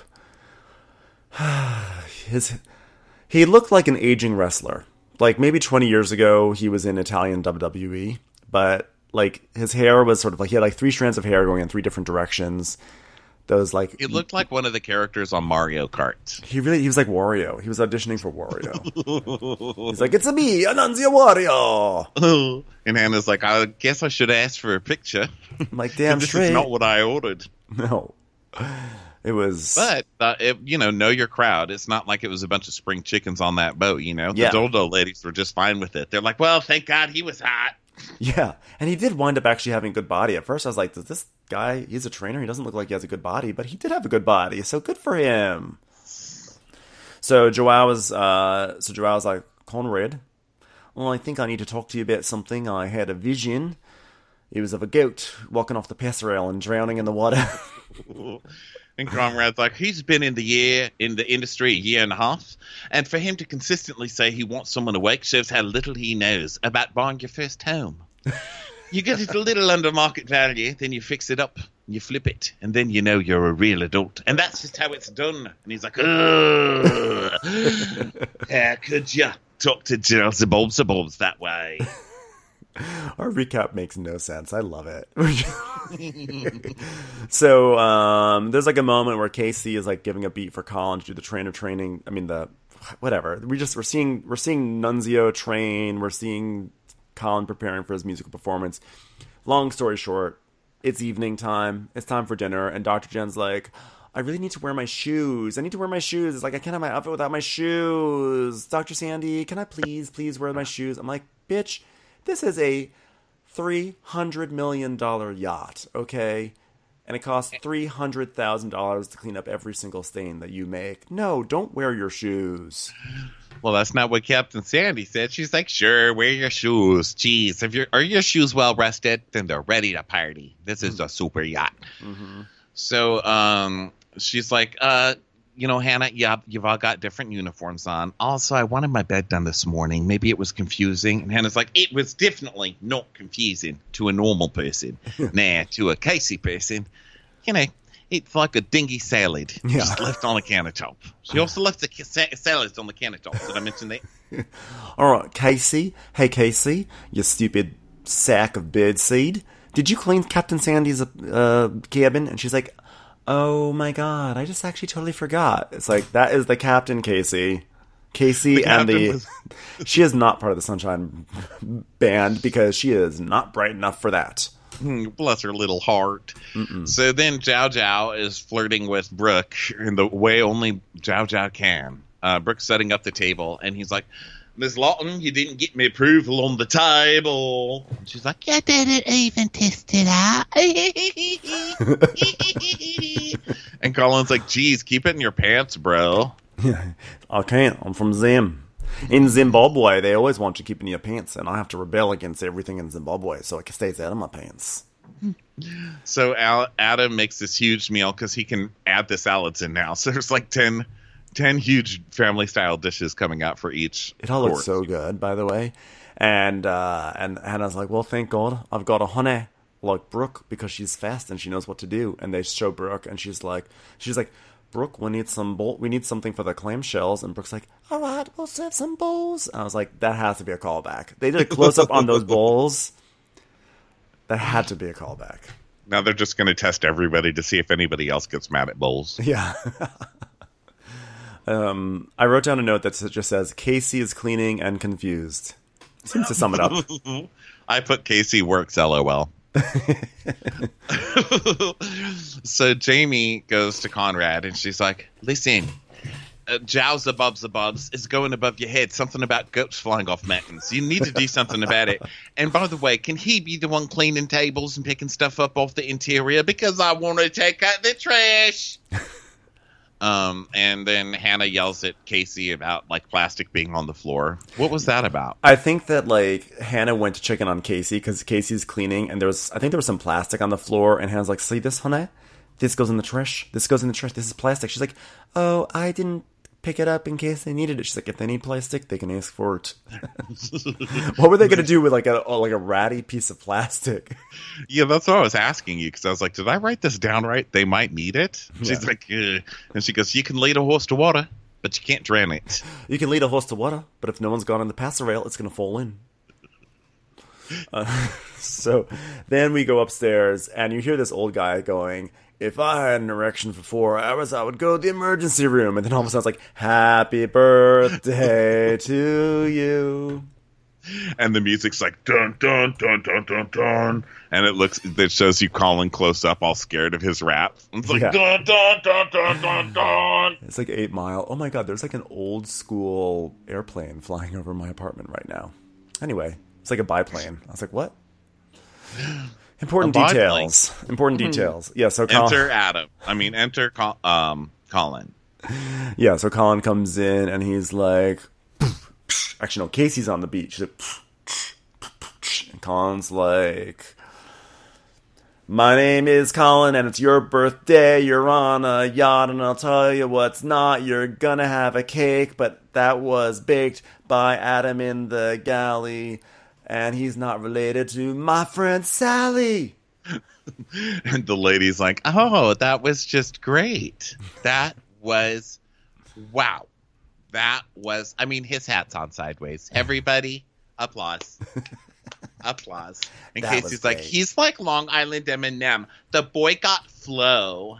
His, he looked like an aging wrestler. Like, maybe twenty years ago, he was in Italian W W E, but, like, his hair was sort of like, he had, like, three strands of hair going in three different directions. Those, like... He looked like one of the characters on Mario Kart. He really, he was like Wario. He was auditioning for Wario. He's like, it's a me, Ananzio Wario! And Hannah's like, I guess I should ask for a picture. I'm like, damn this straight. is not what I ordered. No. It was... But, uh, it, you know, know your crowd. It's not like it was a bunch of spring chickens on that boat, you know? The Yeah. dildo ladies were just fine with it. They're like, well, thank God he was hot. Yeah, and he did wind up actually having a good body. At first I was like, does this guy, he's a trainer, he doesn't look like he has a good body, but he did have a good body, so good for him. So Joao was, uh, so Joao was like, Conrad, well, I think I need to talk to you about something. I had a vision. It was of a goat walking off the passerelle and drowning in the water. And Conrad's like, he's been in the year in the industry a year and a half, and for him to consistently say he wants someone awake shows how little he knows about buying your first home. You get it a little under market value, then you fix it up, you flip it, and then you know you're a real adult. And that's just how it's done. And he's like, ugh, how could you talk to Giles Bulbs that way? Our recap makes no sense. I love it. So um, there's like a moment where Casey is like giving a beat for Colin to do the trainer training. I mean the whatever. We just we're seeing we're seeing Nunzio train. We're seeing Colin preparing for his musical performance. Long story short, it's evening time. It's time for dinner, and Doctor Jen's like, I really need to wear my shoes. I need to wear my shoes. It's like, I can't have my outfit without my shoes. Doctor Sandy, can I please, please wear my shoes? I'm like, bitch, this is a three hundred million dollars yacht, okay? And it costs three hundred thousand dollars to clean up every single stain that you make. No, don't wear your shoes. Well, that's not what Captain Sandy said. She's like, sure, wear your shoes. Jeez, if you're, are your shoes well rested? Then they're ready to party. This is a super yacht. Mm-hmm. So um, she's like, uh, you know, Hannah, yeah, you've all got different uniforms on. Also, I wanted my bed done this morning. Maybe it was confusing. And Hannah's like, it was definitely not confusing to a normal person. Nah, to a Casey person, you know, it's like a dingy salad Yeah. just left on a countertop. She also left the ca- salads on the countertop. Did I mention that? All right, Casey. Hey, Casey, you stupid sack of birdseed. Did you clean Captain Sandy's uh, cabin? And she's like, oh my god, I just actually totally forgot. It's like, that is the Captain, Casey. Casey The and captain the... was- She is not part of the Sunshine Band because she is not bright enough for that. Hmm, bless her little heart. Mm-mm. So then Zhao Zhao is flirting with Brooke in the way only Zhao Zhao can. Uh, Brooke's setting up the table, and he's like, Miss Lawton, you didn't get me approval on the table. And she's like, You didn't even test it out. and Colin's like, geez, keep it in your pants, bro. I can't. I'm from Zim. In Zimbabwe, they always want you keeping your pants, and I have to rebel against everything in Zimbabwe, so it stays out of my pants. So Al- Adam makes this huge meal because he can add the salads in now. So there's like ten, ten huge family-style dishes coming out for each. It all looks course. so good, by the way. And uh, and Hannah's like, well, thank God I've got a honey like Brooke because she's fast and she knows what to do. And they show Brooke, and she's like, she's like, Brooke, we need some bowl. We need something for the clamshells. And Brooke's like, all right, we'll serve some bowls. And I was like, that has to be a callback. They did a close up on those bowls. That had to be a callback. Now they're just going to test everybody to see if anybody else gets mad at bowls. Yeah. um, I wrote down a note that just says, Casey is cleaning and confused. Seems to sum it up. I put Casey works LOL. So Jamie goes to Conrad and she's like, listen, uh, Jowza Bubs the Bubs is going above your head. Something about goats flying off mountains. You need to do something about it. And by the way, can he be the one cleaning tables and picking stuff up off the interior? Because I want to take out the trash. Um, and then Hannah yells at Casey about like plastic being on the floor. What was that about? I think that like Hannah went to check in on Casey because Casey's cleaning, and there was I think there was some plastic on the floor, and Hannah's like, "See this, honey? This goes in the trash. This goes in the trash. This is plastic." She's like, "Oh, I didn't pick it up in case they needed it." She's like, "If they need plastic, they can ask for it." What were they going to do with like a like a ratty piece of plastic? Yeah, that's what I was asking you, because I was like, did I write this down right? They might need it. Yeah. She's like, Ugh. And she goes, you can lead a horse to water, but you can't drown it. You can lead a horse to water, but if no one's gone on the passer rail, it's going to fall in. Uh, so then we go upstairs, and you hear this old guy going, "If I had an erection for four hours, I would go to the emergency room." And then all of a sudden it's like, "Happy birthday to you." And the music's like, dun, dun, dun, dun, dun, dun. And it looks, it shows you Colin close up, all scared of his rap. It's like, Yeah. dun, dun, dun, dun, dun, dun. It's like Eight Mile. Oh my god, there's like an old school airplane flying over my apartment right now. Anyway, it's like a biplane. I was like, what? Important A biplane. details. Important details. Yeah, so Colin, Enter Adam. I mean, enter Col- um, Colin. yeah, so Colin comes in and he's like, actually no, Casey's on the beach. She's like, and Colin's like, "My name is Colin and it's your birthday. You're on a yacht and I'll tell you what's not. You're gonna have a cake, but that was baked by Adam in the galley. And he's not related to my friend Sally." And the lady's like, oh, that was just great. That was, wow. That was, I mean, his hat's on sideways. Everybody, applause. Applause. In That case was he's like, great. he's like Long Island Eminem. The boy got flow.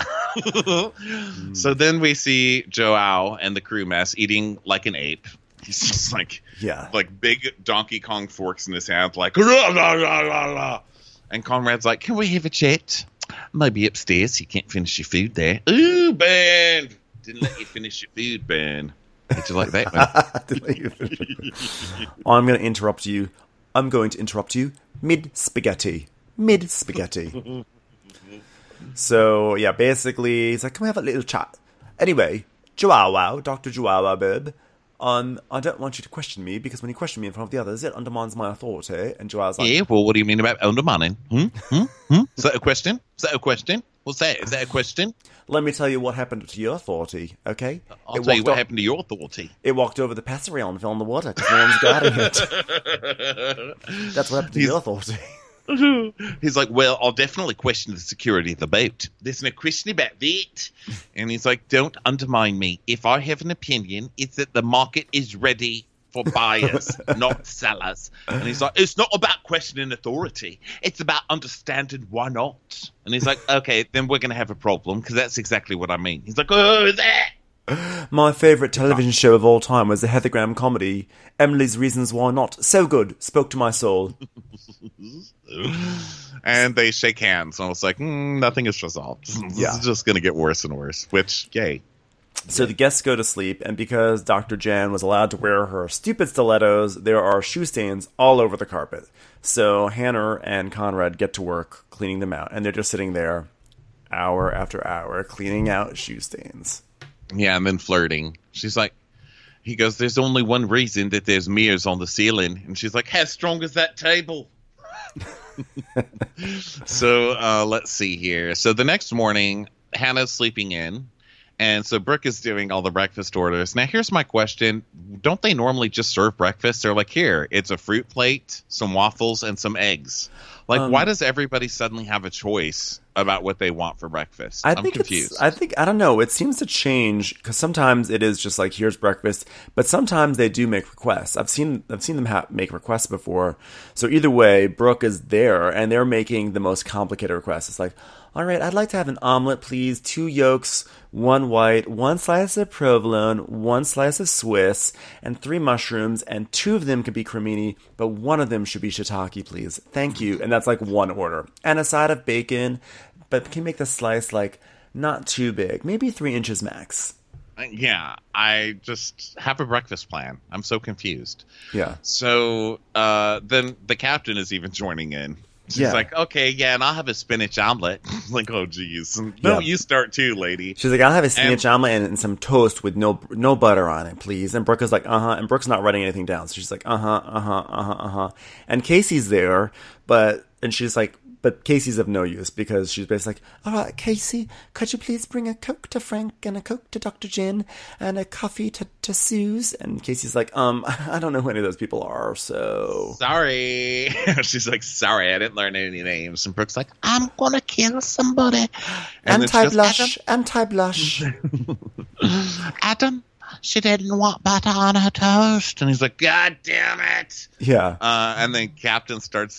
So then we see Joao and the crew mess eating like an ape. He's just like, Yeah. like big Donkey Kong forks in his hand, like, rah, rah, rah, rah, rah. And Conrad's like, can we have a chat? Maybe upstairs. You can't finish your food there. Ooh, Ben. Didn't let you finish your food, Ben. Did you like that one? I'm going to interrupt you. I'm going to interrupt you mid spaghetti. Mid spaghetti. So, yeah, basically, he's like, can we have a little chat? Anyway, Joao, Doctor Joao, babe. Um, I don't want you to question me, because when you question me in front of the others, it undermines my authority. And Joao's like, Yeah, well, what do you mean about undermining? Hmm? Hmm? Hmm? Is that a question? Is that a question? What's that? Is that a question? let me tell you what happened to your authority, okay? I'll it tell you walked what o- happened to your authority. It walked over the passer rail and fell in the water because no one's guarding it. That's what happened to He's- your authority. He's like, well, I'll definitely question the security of the boat. There's no question about that. And he's like, don't undermine me. If I have an opinion, it's that the market is ready for buyers, not sellers. And he's like, it's not about questioning authority. It's about understanding why not. And he's like, okay, then we're going to have a problem, because that's exactly what I mean. He's like, oh, that. My favourite television show of all time was the Heather Graham comedy, Emily's Reasons Why Not. So good. Spoke to my soul. And they shake hands. And I was like, mm, nothing is resolved. This Yeah. is just going to get worse and worse, which, yay. So the guests go to sleep, and because Doctor Jan was allowed to wear her stupid stilettos, there are shoe stains all over the carpet. So Hannah and Conrad get to work cleaning them out, and they're just sitting there hour after hour cleaning out shoe stains. Yeah, and then flirting. She's like, he goes, there's only one reason that there's mirrors on the ceiling. And she's like, how strong is that table? So uh, let's see here. So the next morning, Hannah's sleeping in. And so Brooke is doing all the breakfast orders. Now, here's my question. Don't they normally just serve breakfast? They're like, here, it's a fruit plate, some waffles, and some eggs. Like, Um, why does everybody suddenly have a choice about what they want for breakfast? I I'm think confused. It's, I think I don't know. It seems to change because sometimes it is just like here's breakfast, but sometimes they do make requests. I've seen I've seen them ha- make requests before. So either way, Brooke is there and they're making the most complicated requests. It's like, all right, I'd like to have an omelet, please. Two yolks, one white, one slice of provolone, one slice of Swiss, and three mushrooms. And two of them could be cremini, but one of them should be shiitake, please. Thank you. And that's like one order. And a side of bacon, but can you make the slice like not too big, maybe three inches max. Yeah, I just have a breakfast plan. I'm so confused. Yeah. So uh, then the captain is even joining in. She's Yeah. like, okay, yeah, and I'll have a spinach omelet. Like, oh, geez. No, Yeah. you start too, lady. She's like, I'll have a spinach And- omelet and, and some toast with no no butter on it, please. And Brooke is like, uh huh. And Brooke's not writing anything down, so she's like, uh huh, uh huh, uh huh, uh huh. And Casey's there, but and she's like, but Casey's of no use because she's basically like, All right, Casey, could you please bring a Coke to Frank and a Coke to Doctor Jen and a coffee to, to Suze? and Casey's like, um, I don't know who any of those people are, so Sorry. She's like, sorry, I didn't learn any names. And Brooke's like, I'm gonna kill somebody. And then she goes, Anti-blush, anti-blush. Adam, she didn't want butter on her toast. And he's like, God damn it. yeah. Uh, and then Captain starts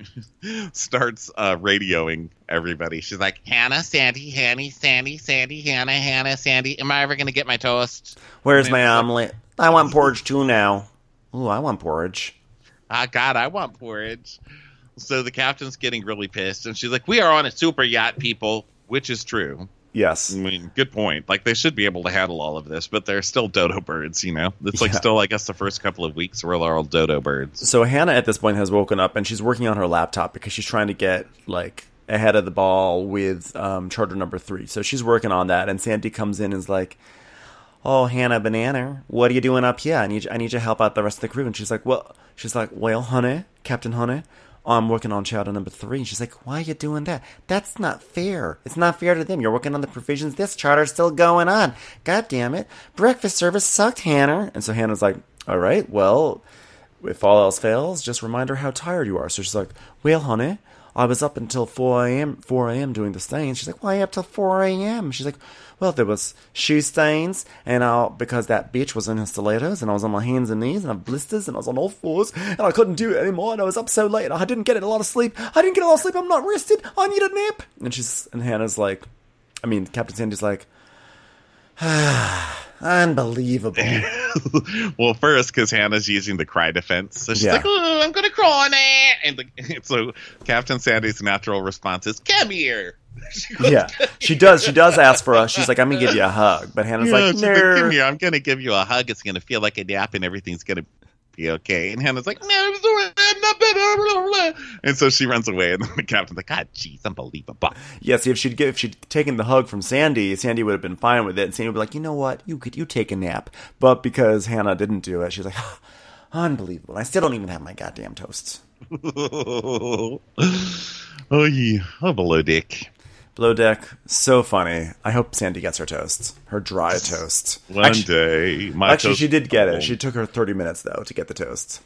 starts uh, radioing everybody. She's like, Hannah, Sandy, Hanny, Sandy, Sandy, Hannah, Hannah, Sandy. Am I ever going to get my toast? Where's And my then- omelet? I want porridge too now. Ooh, I want porridge. Ah, God, I want porridge. So the captain's getting really pissed. And she's like, we are on a super yacht, people, which is true. Yes. I mean, good point. Like, they should be able to handle all of this, but they're still dodo birds, you know? It's like Yeah. still, I guess, the first couple of weeks where they're all dodo birds. So Hannah at this point has woken up and she's working on her laptop because she's trying to get like ahead of the ball with um, charter number three. So she's working on that, and Sandy comes in and is like, "Oh, Hannah Banana, what are you doing up here? I need you, I need you to help out the rest of the crew." And she's like, "Well, she's like, well, honey, Captain Honey, I'm working on charter number three." And she's like, "Why are you doing that? That's not fair. It's not fair to them. You're working on the provisions. This charter's still going on. God damn it. Breakfast service sucked, Hannah." And so Hannah's like, "All right, well, if all else fails, just remind her how tired you are." So she's like, "Well, honey, I was up until four a.m. four a.m. doing the stains." She's like, "Why up till four a.m.? She's like, "Well, there was shoe stains, and I, because that bitch was in her stilettos, and I was on my hands and knees, and I have blisters, and I was on all fours, and I couldn't do it anymore, and I was up so late, and I didn't get a lot of sleep. I didn't get a lot of sleep. I'm not rested. I need a nap." And she's, and Hannah's like, I mean, Captain Sandy's like, ah, unbelievable. Well, first, because Hannah's using the cry defense. So she's Yeah. like, oh, I'm going to cry now. And the, so Captain Sandy's natural response is, come here. She goes, Yeah, she does. She does ask for us. She's like, "I'm gonna give you a hug," but Hannah's Yeah, like, she's "No." like, come here. I'm going to give you a hug. It's going to feel like a nap and everything's going to be okay. And Hannah's like, no, I'm sorry. I'm not better. And so she runs away. And then the captain's like, God, jeez, unbelievable. Yeah, see, if she'd give, if she'd taken the hug from Sandy, Sandy would have been fine with it, and Sandy would be like, "You know what? You could, you take a nap." But because Hannah didn't do it, she's like, oh, "Unbelievable! I still don't even have my goddamn toasts." Oh, yeah. Oh, below deck. Below deck, so funny. I hope Sandy gets her toast, her dry toast. One actually, day. My actually, toast- she did get it. She took her thirty minutes though to get the toast.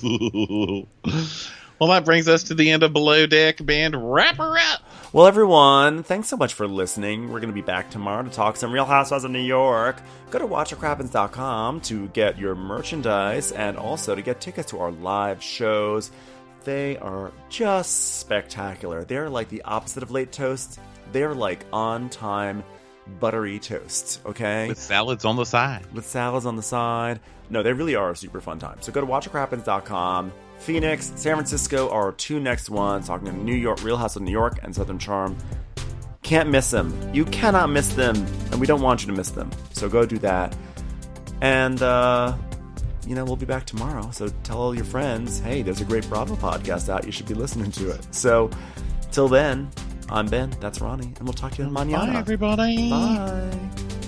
Well, that brings us to the end of Below Deck. Band, wrap her up. Well, everyone, thanks so much for listening. We're going to be back tomorrow to talk some Real Housewives of New York. Go to watch your crappens dot com to get your merchandise and also to get tickets to our live shows. They are just spectacular. They're like the opposite of late toast. They're like on-time, buttery toast, okay? With salads on the side. With salads on the side. No, they really are a super fun time. So go to watch your crappens dot com. Phoenix, San Francisco are our two next ones, talking to New York, Real House of New York, and Southern Charm. Can't miss them. You cannot miss them, and we don't want you to miss them. So go do that. And, uh, you know, we'll be back tomorrow. So tell all your friends, hey, there's a great Bravo podcast out. You should be listening to it. So till then, I'm Ben. That's Ronnie. And we'll talk to you mañana. Bye, everybody. Bye.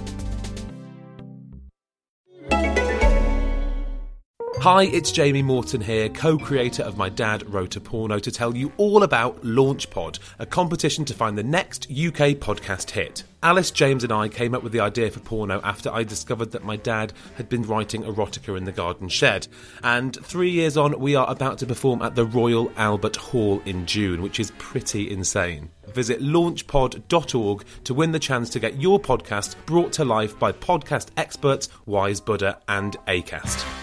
Hi, it's Jamie Morton here, co-creator of My Dad Wrote a Porno, to tell you all about LaunchPod, a competition to find the next U K podcast hit. Alice, James and I came up with the idea for porno after I discovered that my dad had been writing erotica in the garden shed. And three years on, we are about to perform at the Royal Albert Hall in June, which is pretty insane. Visit launchpod dot org to win the chance to get your podcast brought to life by podcast experts Wise Buddha and Acast.